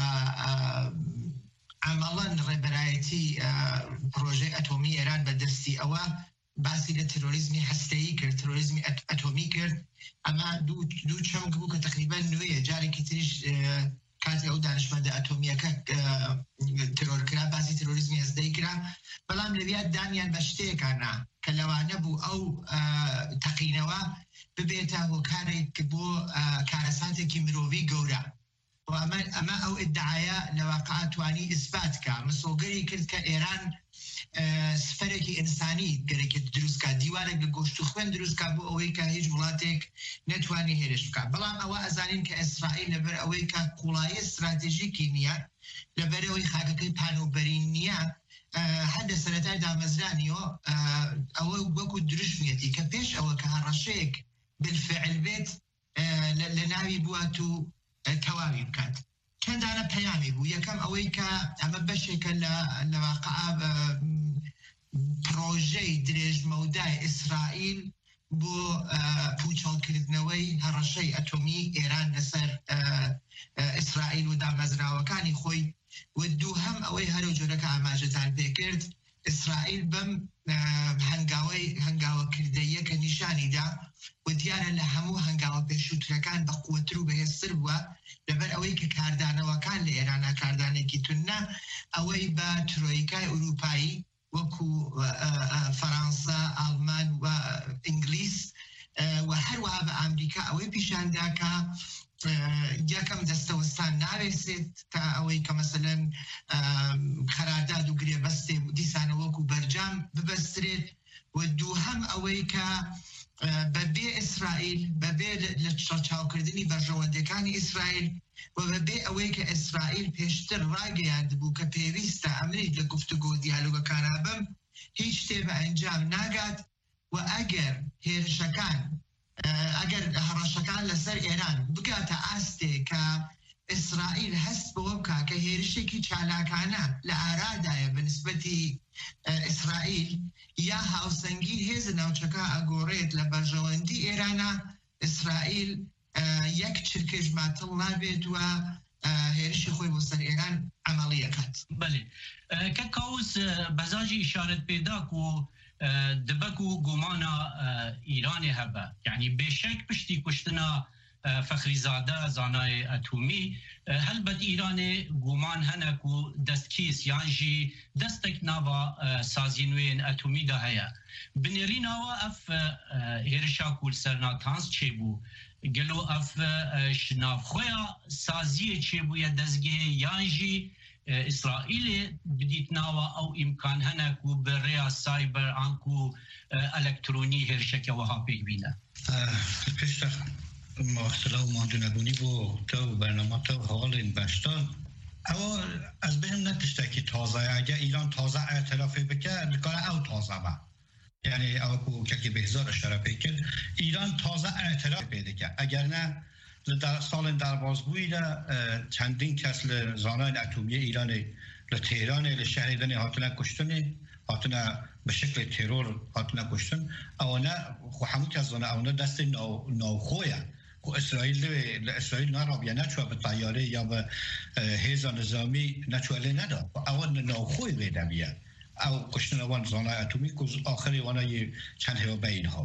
عملا ريبرايتي بروجي أتومي إيران بدستي أوا باسی لتروریسمی هسته‌ای کرد تروریسمی اتمی کرد اما دو چمک بو که تقریبا نویه جاری که تریش کاتی او دانشمند اتمیه که ترور کرا باسی تروریسمی هسته‌ای کرا بلام لویات دانیان بشته کرنا که لوانه بو او تقینوا ببیتا و کاری که بو کارسات که مرووی گورا و اما او ادعایا لواقعات وانی اثبات که مسوگری کرد که ایران سفرێکی ئینسانی گەرەکێت دروستکە دیوارێک لە گۆشت و خوێن دروستکە بۆ ئەوەی کە هیچ وڵاتێک نەتوانی هێرش بکات بەڵام ئەوە ئەزانین کە ئیسرائیل لەبەر ئەوەی کە قوڵایی استراتیژیکی نییە لەبەرەوەی خاکەکەی پانوبەری نییە هەر لە سەرەتای دامەزرانیەوە ئەوە وەکو دروشمیەتی کە پێش ئەوە کە هەڕەشەیەک بالفعل بێت لە ناوی بوات و تەواوی بکات چندانە پەیامی بوو یەکەم ئەوەی کە ئەمە بەشێکە لە واقعا پرۆژەی درێژمەودای ئیسرائیل بۆ پوچەڵکردنەوەی هەڕەشەی ئەتۆمی ئێران لەسەر ئیسرائیل و دامەزراوەکانی خۆی و دووهەم ئەوەی هەرو جۆرەکە ئاماژەتان پێکرد ئیسرائیل بەم هەنگاوەکردەیە کە نیشانیدا و دیارە لە هەموو هەنگاوە پێشووترەکان بە قووەتر و بەهێزتر بووە لەبەر ئەوەی کە کاردانەوەکان لە ئێرانە کاردانێکی تونە ئەوەی بە ترۆیکای ئوروپایی وەکو فەرەنسا، ئاڵمان و ئینگلیس و هەروەها بە ئەمریکا ئەوەی پیشاندا کە یەکەم دەستەوەستان نارێسێت تا ئەوەی کە مەسەلەن قەرارداد و گرێبەستێ دیسانە وەکو بەرجام ببەسترێت و دووهەم ئەوەی کە بەبێ ئیسرائیل بەبێ لە چاوکردنی بەرژەوەندەکانی ئیسرائیل و بەبێ ئەوەی کە ئیسرائیل پێشتر ڕاگەیاند بوو کە پێویستە ئەمریک لە گفتوگۆ دیالۆگەکانە بم هیچ شتێ بە ئەنجام ناگات و ئەگەر هێرشەکان ئەگەر هەڕەشەکان لەسەر ئێران بگاتە ئاستێ کە ئیسرائیل هەست بەوە بکا کە هێرشێکی چالاکانە لە ئارادایە بەنسبەتی ئیسرائیل یا هاوسەنگی هێز ناوچەکە ئەگۆڕێت لە بەرژەوەندی ئێرانە ئیسرائیل یەک چرکەش ماتڵ نابێت و هێرشی خۆی بۆ سەر ئێران عەمەڵی ئەکات. بەڵێ کە کاوس بەزاژی ئیشارەت پێداک و دبک و گومانا ایرانی هبه یعنی بشک پشتی کشتنا فخریزاده زانای اتمی هلبت ایران گومان هنک و دستکیس یعنی جی دستک نوا سازینوین اتمی ده هیا بنیرین آوا اف هرشا کول سرناتانس چه بو گلو اف شناف خویا سازیه چه بو یا دزگه یعنی جی اسرائیل بدیت ناوا او امکان هنک و بریا سایبر آنکو الکترونی هرشک وها پیگبینه پشتر ما اختلاف ماندونبونی بو تو برنامه تو حال این بشتان اما از بهم نتشته که تازه اگه ایران تازه اعترافی بکه بکاره او تازه با یعنی او که بهزار اشترافی کرد ایران تازه اعتراف پیده که اگر نه در سال دربازگویی را چندین کس لزانای اتمی ایران لتهران لشهردن هاتنا کشتن هاتنا به شکل ترور هاتنا کشتن اونا خو همون که از زانه اونا دست نوخویه خو اسرائیل نارابیه نچوه به طیاره یا به هیزا نظامی نچوه لی ندا اونا نوخوی بیده بیه او کشتن اوان زانای اتمی که آخری وانا چند هوا بین ها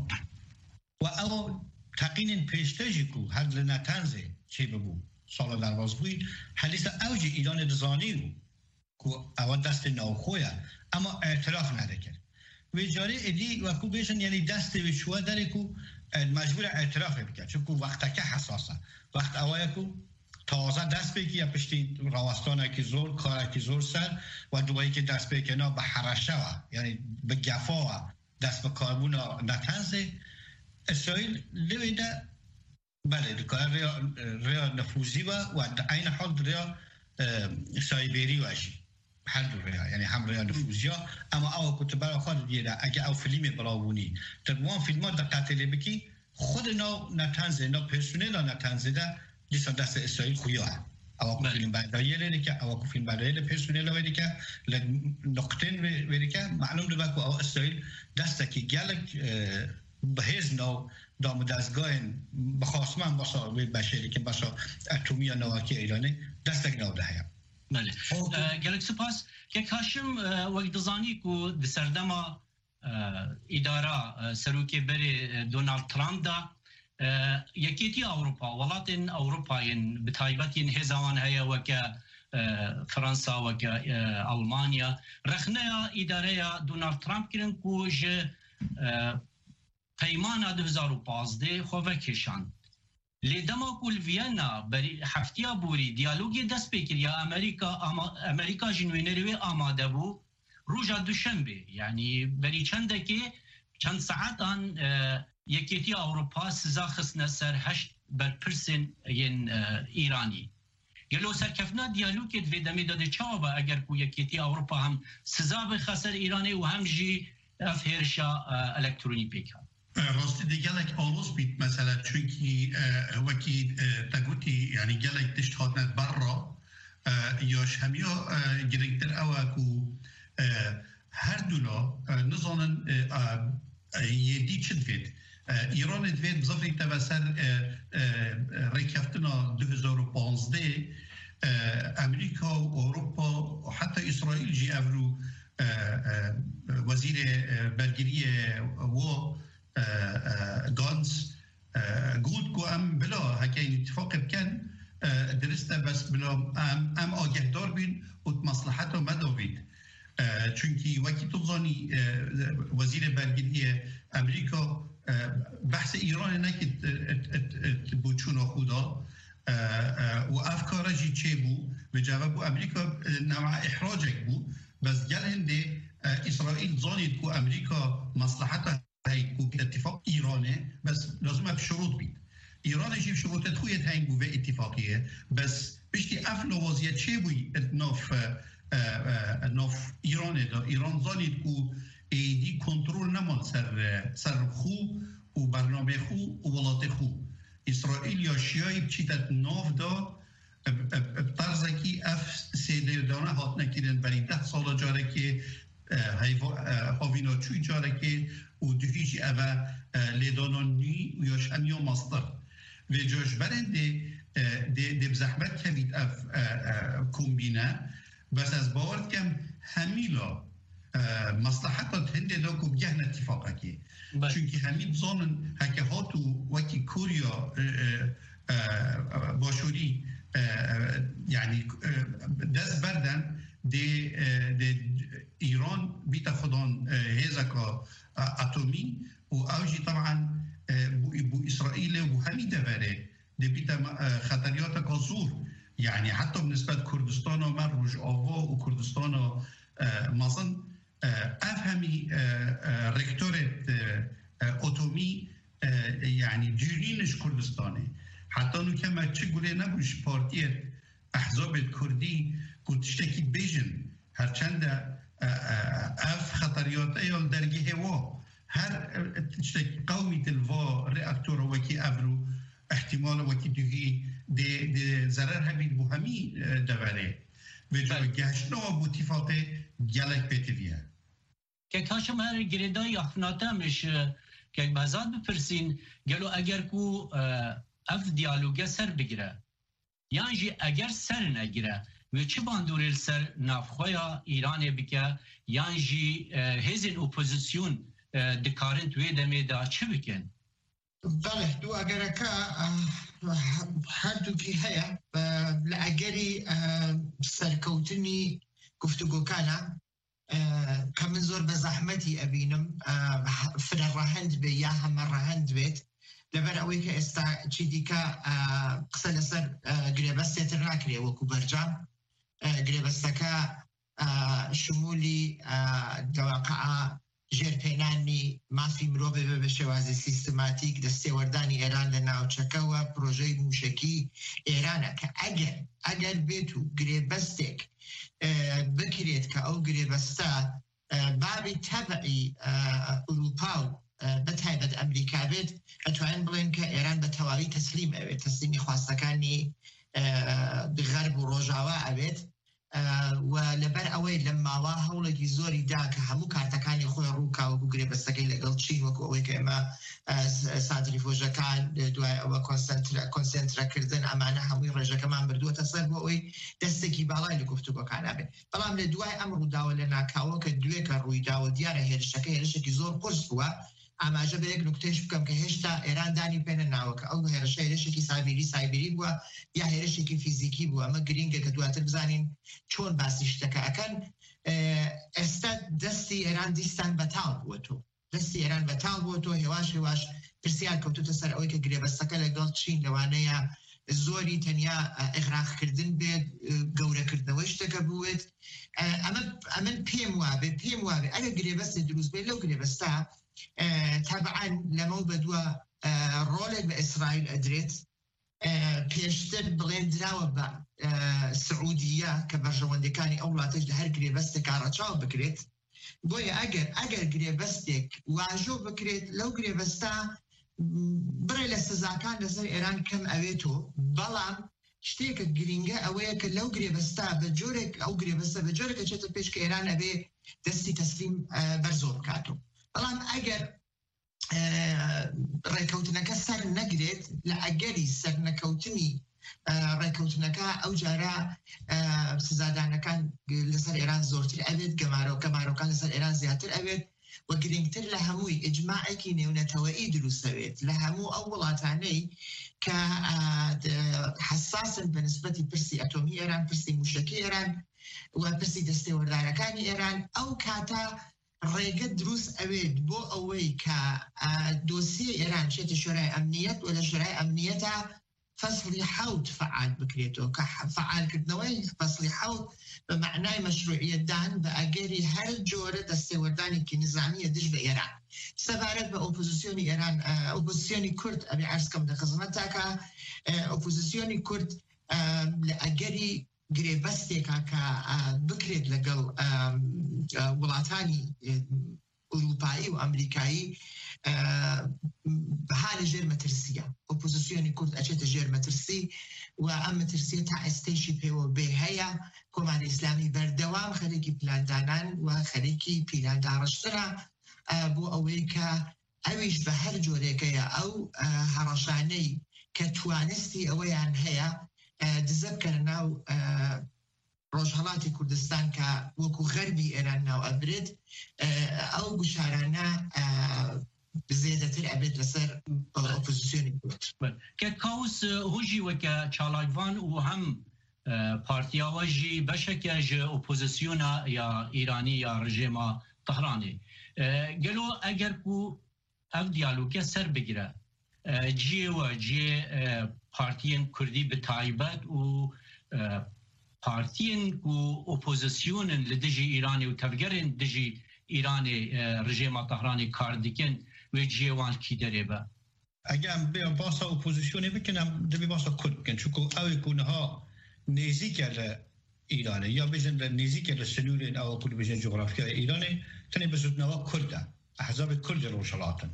و او تقین پیشتجی کو هر لنتنزه چه ببو سال دربازگوی حلیس اوج ایران دزانی کو اول دست نوخویه اما اعتراف نده کرد و جاری ادی و کو بیشن یعنی دست وشوه داره کو مجبور اعتراف بکرد چون کو وقتا که حساسه وقت اوایه کو تازه دست بکی یا پشتی راوستانه که زور کاره که زور سر و دوایی که دست بکی نا به حرشه یعنی به گفا دست به کاربون نتنزه اسرائیل لویده بله دکار ریا نفوذی و عین حال ریا سایبری واشی هر دو ریا یعنی هم ریا نفوذی ها اما او کتبه خود دیده اگه او فیلم براوونی تقوان فیلم ها دقت لبکی خود نا نتنزه نا پرسونل نتنزه ده لیسا دست اسرائیل خویا هم او فیلم بردایی لیده که او فیلم بردایی پرسونل ویده که نقطین ویده که معلوم ده که او اسرائیل دسته که گلک بهز نو دام دستگاه بخواستمان باشا و بشری که باشا اتمی یا نواکی ایرانی دستک نو ده هیم بله گلک سپاس که کاشم وقت دزانی که دسردما اداره سروکی بری دونالد ترامپ دا یکیتی اوروپا ولاتن اوروپاین بتایبتین هزوان هیا وکا فرانسا وکا المانیا رخنه اداره دونالد ترامپ کرن که پیمان 2015 خواه کشاند لیدما کل وینا بری هفتیا بوری دیالوگی دست بکر یا امریکا جنوینروی آماده بو روژا دوشنبه یعنی بری چند ساعتان یکیتی اوروپا سزا خسنه سر 8 بر پرسن ین ایرانی گلو سرکفنا دیالوگی دویدمی داده چاوبا اگر کو یکیتی اوروپا هم سزا بخسر ایرانی و هم جی افهرشا الکترونی پیکن راستی دی گلک آلوز بیت مثلا چونکی وکی تگوتی یعنی گلک دشت هاتنت برا یاش همیا گرنگتر اوه کو هر دولا نزانن یدی چند فید ایران دوید بزافری توسر ریکفتنا 2015 امریکا و اروپا و حتی اسرائیل جی افرو وزیر برگیری و گانس گود کو ام بلا هکین اتفاق بکن درسته بس بلا ام آگهدار بین و مصلحت رو مداوید چونکی وکی تو ایران نکید بوچون خدا و افکار جی چه بو به جواب امریکا نوع احراجک بو بس گل هنده اسرائیل زانید که امریکا مصلحتها هی که اتفاق ایرانه بس لازمه بشروط بید ایران جیب شروطت خویت هنگ بو به اتفاقیه بس بشتی اف نوازیت چه بوی ناف ایرانه دا ایران زانید که ایدی کنترول نمان سر خو و برنامه خو و ولات خو اسرائیل یا شیعی بچیتت ناف دا بطرزکی اف سیده دانه هات نکیدن برای 10 سال جاره که هاوینا چوی جاره که و دویجی اوه لیدانان نی و یاش همیا مصدر و جاش برنده ده بزحمت کبید اف کمبینه بس از باورد کم همیلا مصلحتات هنده دا که بگهن اتفاقه که چونکه همین زانن هکه هاتو وکی کوریا باشوری یعنی دست بردن ده ایران بیت خودان هزکا اتمی و اوجی طبعا بو اسرائیل و همی داره ده بیت خطریات کازور يعني حتى بالنسبة لكردستان ومروج آوا وكردستان مازن أفهمي ركتورة أوتومي يعني جيرينش كردستاني حتى أنه كما تشغله نبوش بارتية أحزاب الكردي كتشتكي بيجن هرچند أف خطريات أيال درجة هوا هر تشتكي قومي تلوا رياكتور وكي أفرو احتمال وكي دوهي ده ضرر هبید بو همی دوره و جو گشتنا بو اتفاق گلک پیتویه که کاشم هر گریدای اخناته مش که بازاد بپرسین گلو اگر کو اف دیالوگه سر بگیره یعنی جی اگر سر نگیره و چه باندوری سر نافخویا ایران بکه یعنی جی هزین اپوزیسیون دکارن توی دمه دا چه بکن؟ بله دو اگرکا هردووکی هەیە لە ئەگەری سەرکەوتنی گفتوگۆکانە کە من زۆر بە زەحمەتی ئەبینم فرە ڕەهەند بێ یا هەمە ڕەهەند بێت لەبەر ئەوەی کە ئێستا چی دیکە قسە لەسەر گرێبەستێتر ناکرێ وەکو بەرجام گرێبەستەکە شمولی دەواقعە ژێرپێنانی مافی مرۆڤ بێ بە شێوازی سیستماتیک دەستێوەردانی ئێران لە ناوچەکەوە پرۆژەی موشکی ئێرانە کە ئەگەر بێت و گرێبەستێک بکرێت کە ئەو گرێبەستە بابی تەبعی ئوروپا و بەتایبەت ئەمریکا بێت ئەتوانین بڵێن کە ئێران بە تەواوی تەسلیم ئەوێت تەسلیمی خواستەکانی غەرب و ڕۆژاوا ئەوێت و لەبەر ئەوەی لە ماوە هەوڵێکی زۆری دا کە هەموو کارتەکانی خۆی ڕووکاوەکو گرێبەستەکەی لەگەڵ چین وەکو ئەوەی کە ئێمە سانتریفۆژەکان دوای ئەوە کۆنسێنترەکردن ئەمانە هەمووی ڕێژەکەمان بردووەتە سەر بۆ ئەوەی دەستێکی باڵای لە گفتوگۆکانە بێت بەڵام لە دوای ئەم ڕووداوە لە ناکاوە کە دوێکە ڕوویداوە دیارە هێرشەکە هێرشێکی زۆر قورس بووە ئاماژە بە یەک نوکتەیش بکەم کە هێشتا ئێران دانی پێنە ناوەکە ئەو هێرشە هێرشێکی سایبری بووە یا هێرشێکی فیزیکی بووە ئەمە گرینگە کە دواتر بزانین چۆن باسی شتەکە ئەکەن ئێستا دەستی ئێران دیستان بەتاڵ بووەتەوە دەستی ئێران بەتاڵ بووەتەوە هێواش پرسیار کەوتوتە سەر ئەوەی کە گرێبەستەکە لەگەڵ چین لەوانەیە زۆری تەنیا ئیغراقکردن بێت گەورەکردنەوەی شتەکە بوێت ئەمن پێم وابێ ئەگە گرێبەستی دروست بێت لەو گرێبەستە طبعا لەمە بەدووە ڕۆڵێک بە ئیسرائیل ئەدرێت پێشتر بڵێندراوە بە سعودیە کە بەرژەوەندەکانی ئەو وڵاتەش لە هەر گرێبەستێک ڕەچاو بکرێت بۆیە ئەگەر گرێبەستێک واژۆ بکرێت لەو گرێبەستە بڕێ لە سزاکان لەسەر ئێران کەم ئەوێتەوە بەڵام شتێکە گرینگە ئەوەیە کە لەو گرێبەستا بە جۆرێک ئەو گرێبەستە بە جۆرێکە چێتە پێش کە ئێران ئەبێ دەستی تەسلیم بەرزۆ بکاتەوە بەڵام ئەگەر ڕێکەوتنەکە سەر نەگرێت لە ئەگەری سەر نەکەوتنی ڕێکەوتنەکە ئەو جارە سزادانەکان لەسەر ئێران زۆرتر ئەوێت گەمارۆکان لەسەر ئێران زیاتر ئەوێت و گرنگتر لە هەمووی ئیجماعێکی نێونەتەوەئی دروستەوێت لە هەموو ئەو وڵاتانەی کە حساسن بە نسبەتی پرسی ئەتۆمی ئێران پرسی موشکی ئێران و پرسی دەستێوەردارەکانی ئێران ئەو کاتە ڕێگە دروست ئەوێت بۆ ئەوەی کە دۆسیە ئێران چێتە شورای ئەمنیەت و لە شورای ئەمنیەتە فەسڵی حەوت فعال بکرێتەوە کە فعالکردنەوەی فەسڵی حەوت بە معنای مەشروعیەتدان بە ئەگەری هەر جۆرە دەستێوەردانێکی نظامیە دژ بە ئێران سەبارەت بە ئۆپۆزیسیۆنی ئێران ئۆپۆزیسیۆنی کورد ئەبێ عەرزکەم لە خزمەتتا کە ئۆپۆزیسیۆنی کورد لە ئەگەری گرێبەستێکا کە بکرێت لەگەڵ وڵاتانی ئوروپایی و ئەمریکایی بەها لە ژێر مەترسیە ئۆپۆزیسیۆنی کورد ئەچێتە ژێر مەترسی و ئەم مەترسیە تا ئێستەیشی پێوە بێ هەیە کۆماری ئیسلامی بەردەوام خەریکی پلاندانان و خەریکی پیلانداڕشترە بۆ ئەوەی کە ئەویش بە هەر جۆرێکەیە ئەو هەڕەشانەی کە توانستی ئەوەیان هەیە دزە بکەنە ناو ڕۆژهەڵاتی کوردستان کە وەکو غەربی ئێران ناو ئەبرێت ئەو گوشارانە زێدەتر ئەبێت لەسەر ئۆپۆزیسیۆنی کورد کە کاوس هۆژی وەکە چالاکوان و هەم پارتیاوەژی بەشێکە ژ ئۆپۆزیسیۆنە یا ئیرانی یا ڕژێما تەهرانێ گەلۆ ئەگەر و ئەم دیالۆگە سەر بگرە جێوە جێ پارتیên کوردی bi taybet û partiyên ku opozîsyonên li dijî Îranê û tevgerên dijî Îranê rejêma Tehranê kar dikin wê ciyê wan kî derê be. Eger em bê basa opozîsyonê bikin em dibê basa Kurd bikin çunku ew ê ku niha nêzik e li Îranê ya bêjin li nêzik e li sinûrên ew ku dibêjin coğrafya Îranê tenê bizûtnava Kurd e ehzabê Kurd e rojhilatin.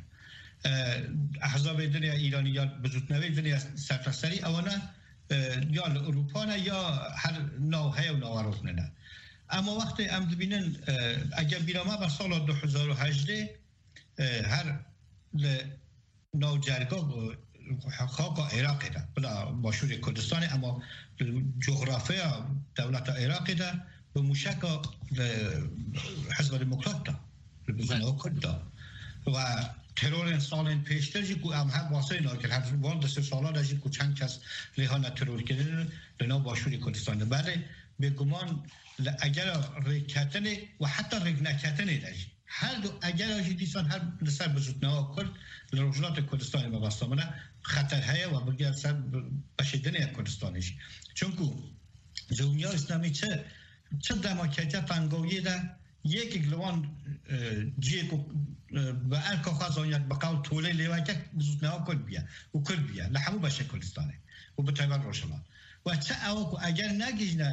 احزاب دنیا ایرانی یا بزودنوی دنیا سرتاسری اونا یا اروپا نه یا هر نوعه و نوعروف نه اما وقتی ام دبینن اگر بیرامه به سال 2018 هر نو جرگاه خاک عراق ده بلا باشور کردستان اما جغرافیا دولت عراق ده به موشک حزب دموکرات ده به کرد ده و ترور سالین پیشتر جی کو ام هر واسه اینا که هر وان دست سالا داشت کو چند کس لیهان ترور کردن لنا باشوری کردستان بله به گمان اگر ریکتن و حتی ریک نکتن داشت هر دو اگر اجی دیسان هر لسر بزودنا کرد لروجلات کردستان مبستامونه خطر هیا و بگر سر بشیدن کردستانش چون کو دنیا اسلامی چه دموکراسی فنگویی ده یک گلوان جیکو به ارکا خواهد بقاو طوله لیوکت بزودنها کرد بیا و کرد بیا لحمو باشه کردستانه و به تایبان روشلا و چه اوکو اگر نگیجنه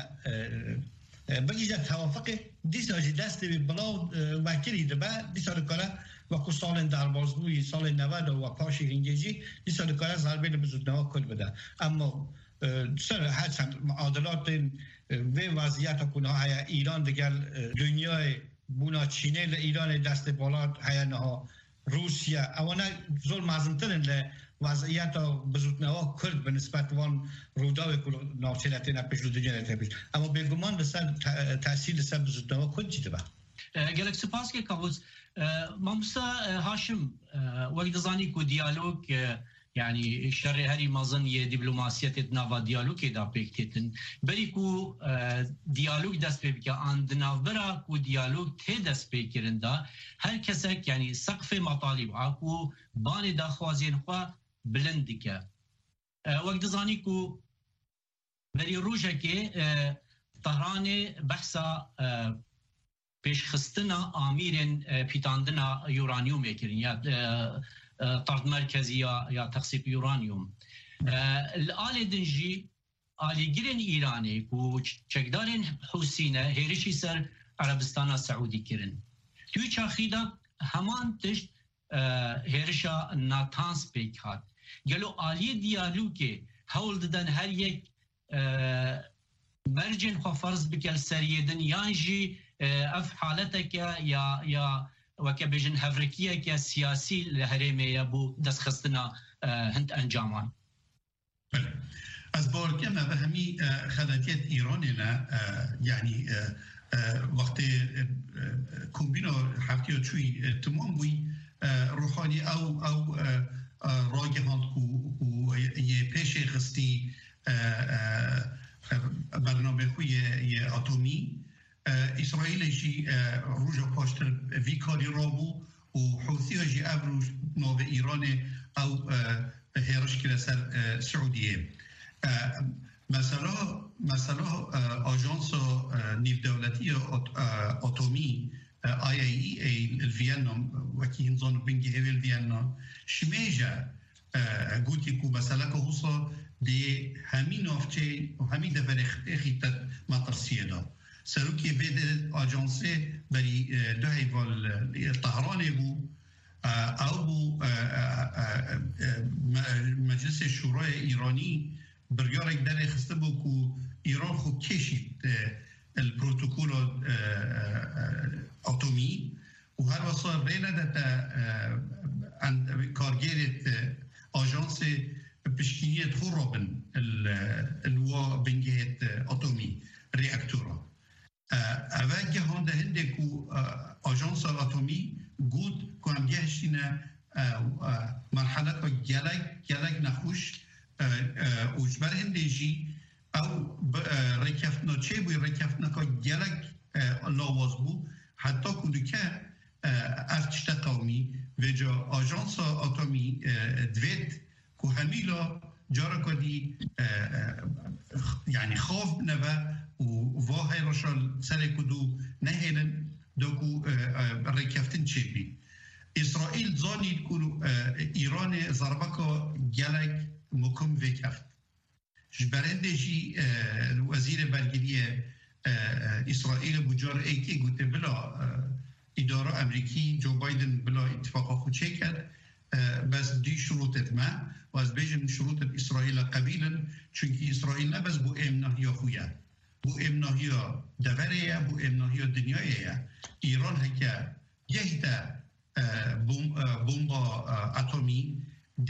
بگیجنه توافق دیس آجی دست بی بلاو وکری دبا دیس آدکاره وکو سال دربازگوی سال 90 و پاشی هنگیجی دیس آدکاره ضربه بزودنها کرد بده اما سر هرچند معادلات و وضعیت کنه های ایران دیگر دنیای بونا چینه ل ایران دست بالا های نه روسیه اونا ظلم ازمترن ل وضعیت بزودنها کرد به نسبت وان روداوی که ناوچلتی نپیش رو دنیا نپیش اما بگمان لسر تأثیر لسر بزودنها کرد چیده با گلک سپاس که کابوز مامسا هاشم وقت زانی که دیالوگ يعني شر هري مازن دبلوماسية نافا ديالوج دا بيكتن بريكو ديالوج دست بيك عند نافبرا كو ديالوج تدس بيكرن دا هر كسك يعني سقف مطالب عاكو بان دا خوازين خوا بلندك وقت زاني كو بري روجكي طهران بحثا پیش خستنا آمیرن پیتاندنا یورانیوم میکرین یا طرد مرکزی یا تخصیب یورانیوم الآل دنجی آلیگرین ایرانی کو چکدارین حسینه هیرشی سر عربستان سعودی کرن توی چاخیدا همان تشت هیرشا ناتانس پیک هات گلو آلی دیالوگی هول ددن هر یک مرجن خو فرض بکل سریدن یانجی اف حالتك يا وكبجن هفركيه كسياسي لهريمه بو دس خستنا هند انجامان از باركه ما بهمي خلاتيات ايراننا يعني وقت كومبينو حفتيو شوي تمام وي روحاني او راجهان كو يبيش خستي برنامه خوي اتومي إسرائيل شيء روجا باشتر في كاري رابو وحوثيها جي أبرو نوب إيراني أو هيرش كلا سر سعودية مثلا أجانس نيف دولتية أتومي IAEA الفيينا وكي هنزون بنجي هيفي الفيينا شميجا قلت يكو مثلا كهوصا دي همين أفتي وهمين دفرخ إخيطة مطرسية دا سروكي بيد أجانسي بري دو هيفال طهراني بو أو بو مجلس الشورى الإيراني بريارك داري خستبو كو إيران خو كيشيت البروتوكول أتومي وهذا صار بينا داتا عند كارجيرة أجانس بشكينية خرابن الوا بنجهة أتومي رياكتورا أواجه هنده هندكو أجانس الأتومي قد كوام جهشنا مرحلة جالك نخوش وجبر هندجي أو ركفتنا چه بوی رکفتنا که گلک لاواز بو حتی کنو که ارتشت قومی و جا آژانس آتومی دوید که همیلا جارا کدی یعنی خواب نوه و واهی رشال سر کدو نهیلن دو که رکفتن چه بی اسرائیل زانید که ایران ضربه که گلک مکم وکفت جبرندجي وزير برجلية إسرائيل بجار أيكي قلت بلا إدارة أمريكي جو بايدن بلا اتفاق خود شكل بس دي شروط ما واز بيجن شروط إسرائيل قبيلا چونكي إسرائيل نبس بو امنا هي خويا بو امنا هي دورية بو امنا هي دنيايا إيران هكا يهتا بومبا أتومي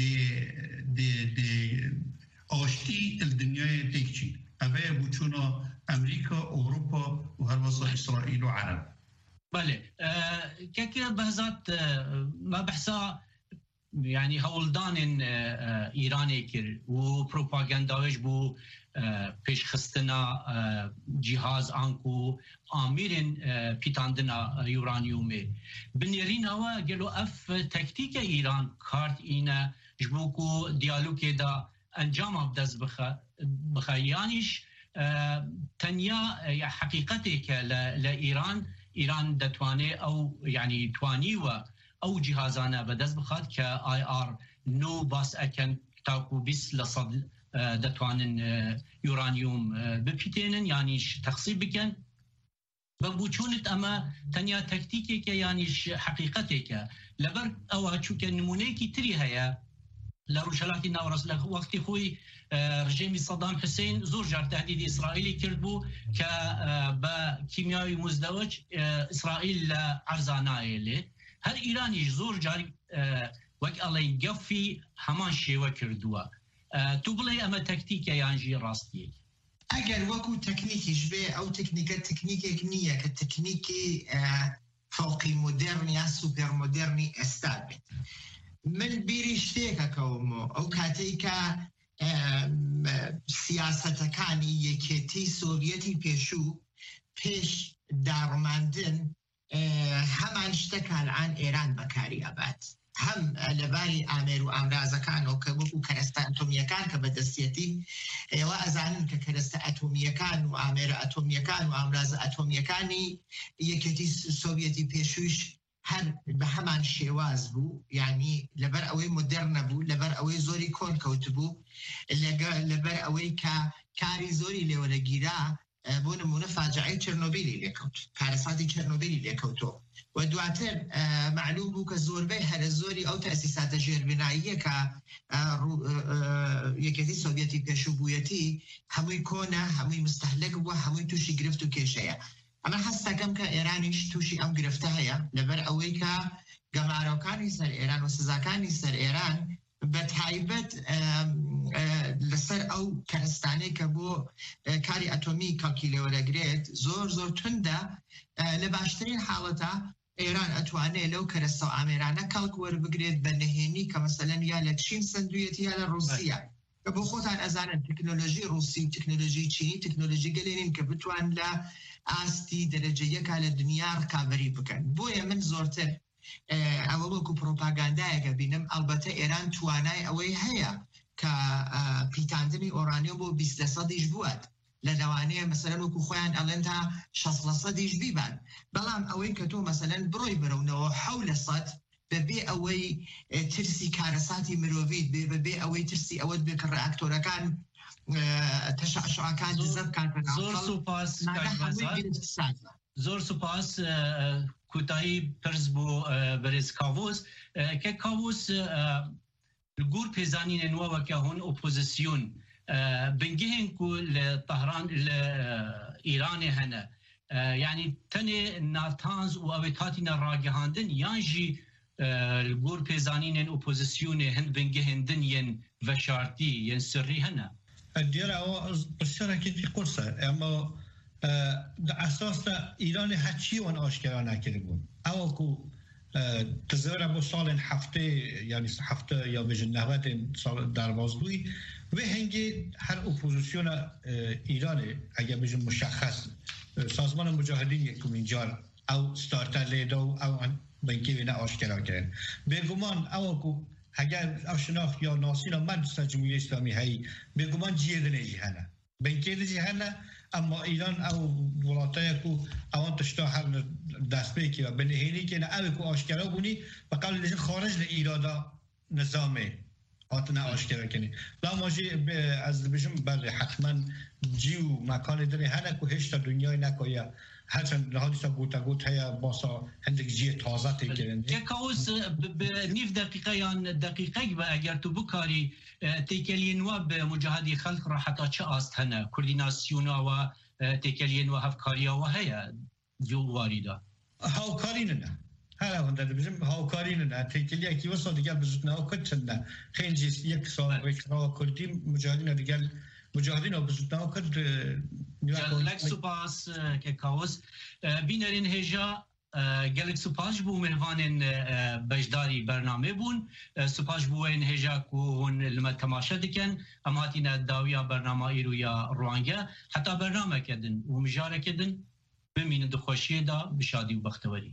دي آشتی الدنیای تکچی اوه بوچونا امریکا اوروپا و هر واسه اسرائیل و عرب بله كاكي بهزات ما بحثا يعني هولدان ايراني كر و بروباغندا بو پیش خستنا جهاز انكو اميرن بيتاندنا يورانيوم بنيرين هوا قالوا اف تكتيك ايران كارت اينا جبوكو ديالوكي دا انجام بدز بخيانش تنيا حقيقتك لايران ايران دتواني او يعني تواني و او جهازانا بدز بخات ك اي ار نو باس اكن تاكو بس لصد دتوانن يورانيوم ببيتينن يعني تخصيب بكن ببوچونت اما تنيا تكتيكك يعني حقيقتك لبر او شو كان نمونيكي تري هيا لروشلاتي ناورس وقت خوي رژیم صدام حسين زور جار تهديد اسرائيلي كردبو ك بكيميائي مزدوج اسرائيل عرزانايله هر ايراني زور جار وك الله يقفي همان شي وكردوا تبلي اما تكتيكه يانجي راستي اگر وكو تكنيكي جبه او تكنيكي كنيه كتكنيكي فوقي مودرني يا سوبر مودرني استابت من بیریشتێکە کەومەوە ئەو کاتێککە سیاسەتەکانی یەکێتی سۆڤیەتی پێشوو پێش داڕماندن هەمان شتەکان ئان ئێران بەکاری ئەبات هەم لەباری ئامێر و ئامرازەکانەوە کە وەکو کەرەستە ئەتۆمیەکان کە بەدەستێتی ئێوە ئەزانن کە کەرەستە ئەتۆمیەکان و ئامێرە ئەتۆمیەکان و ئامرازە ئەتۆمیەکانی یەکێتی سۆڤیەتی پێشووش هر به همان شێواز بوو یعنی لەبەر ئەوەی مدرنە بوو لەبەر ئەوەی زۆری کۆن کەوت بوو لەبەر ئەوەی کە کاری زۆری لێوەرەگیرا بۆ نمونە فاجعەی چێرنۆبیلی لێکەوت کارەساتی چێرنۆبیلی لێکەوتۆ و دواتر معلوم بوو کە زۆربەی هەرە زۆری ئەو تەسیساتە ژێربیناییە کە یەکێتی سۆڤیەتی پێشووبوویەتی هەمووی کۆنە هەمووی مستەهلەک بووە هەمووی تووشی گرفت و کێشەیە ئەمە هەستەکەم کە ئێرانیش تووشی ئەم گرفتە هەیە لەبەر ئەوەی کە گەمارۆکانی سەر ئێران و سزاکانی سەر ئێران بە تایبەت لەسەر ئەو کەرستانەی کە بۆ کاری ئەتۆمی کەڵکی لێوەرەگرێت زۆر زۆر توندە لە باشترین حاڵەتە ئێران ئەتوانێت لەو کەرەستە و ئامێرانە کەڵک وەربگرێت بە نهێنی کە مەسەلەن یا لە چین سندویەتی یا لە ڕووسیا کە بۆ خۆتان ئەزانن تەکنۆلۆژی ڕووسی و تەکنۆلۆژی چینی تەکنۆلۆژی گەلێنین کە بتوان لە ئاستی دەرەجە یەکا لە دنیا ڕکابەری بکەن. بۆیە من زۆرتر ئەوە وەکو پرۆپاگاندایەکە بینم ئەلبەتە ئێران توانای ئەوەی هەیە کە پیتاندنی ئۆرانیۆم بۆ 20% بووات لە لەوانەیە مەسەلەن وەکو خۆیان ئەڵێن تا 60% بیبان، بەڵام ئەوەی کە تۆ مەسەلەن بڕۆی بەرەونەوە 7% بەبێ ئەوەی ترسی کارەساتی مرۆڤیت بێ بەبێ ئەوەی ترسی ئەوەت بێ کە ڕێکتۆرەکان تەشعشعەکان جزە بکان. زۆر سوپاس کوتایی پرس بۆ بەرز کاووس کە کاووس گور پێزانینە نوەوەکە هون ئۆپۆزیسیۆن بنگهێن ku li Tehran li Îranê hene yani tenê navtanz û ew hatîne ragihandin yan jî li gor pêzanînên opozîsyonê hin bingehên din yên veşartî yên sirrî hene. Diyar ew pirsiyareke qursa ama di esas de Îranê heçî wan aşkera nekiribûn. Ew ku tizera bu salên heftê yani hefte ya bijin nehwetên derbasbûyî ve hengî her opozisyona Îranê eger bijin muşexxes Sazmana Mujahidîn yekûmîn car ew starter lêda û ew benkê wê ne aşkera kirin. Bêguman ew ku heger ew şinax ya nasîna Meclisa Cumhuriyê İslamî heyî bêguman ciyê dinê jî hene. Benkê de jî hene ama İran ew welataya ku ewan tişta her destpêkî ve binêhênîkê ne ew ku aşkera bûnî beqal dijin xarij li îrada nizamê hatine aşkera kinî. Lama jî ez dibêjim berê hetmen cî û mekanê dinê hene ku hêşta dunyayê nekoye herçend li hadîsa gotagot heye basa hindik ciyê taze tê kirin. Kekawus bi nîv deqîqeyan deqîqek be eger tu bikarî têkeliyên we bi Mucahidê Xelk re heta çi ast hene koordînasyona we têkeliyên we hevkariya we heye warî da. Hawkarînin e. Her evinde bizim hawkarînin e. Têkeliyekî wisa digel bi zûtnewa Kurd çinde. Xêncî yek sal wêkirava Kurdî Mujahidîn digel Mujahidîn bi zûtnewa Kurd gelek spas Kekawus bînerên hêja gelek spas bû mêvanên beşdarî bernamê bûn spas bû wên hêja ku hûn li me temaşe dikin em hatîne dawiya bernama îroya Rwange heta bernameke din û mijareke din bimînin di xweşiyê da bi şadî û bextewerî.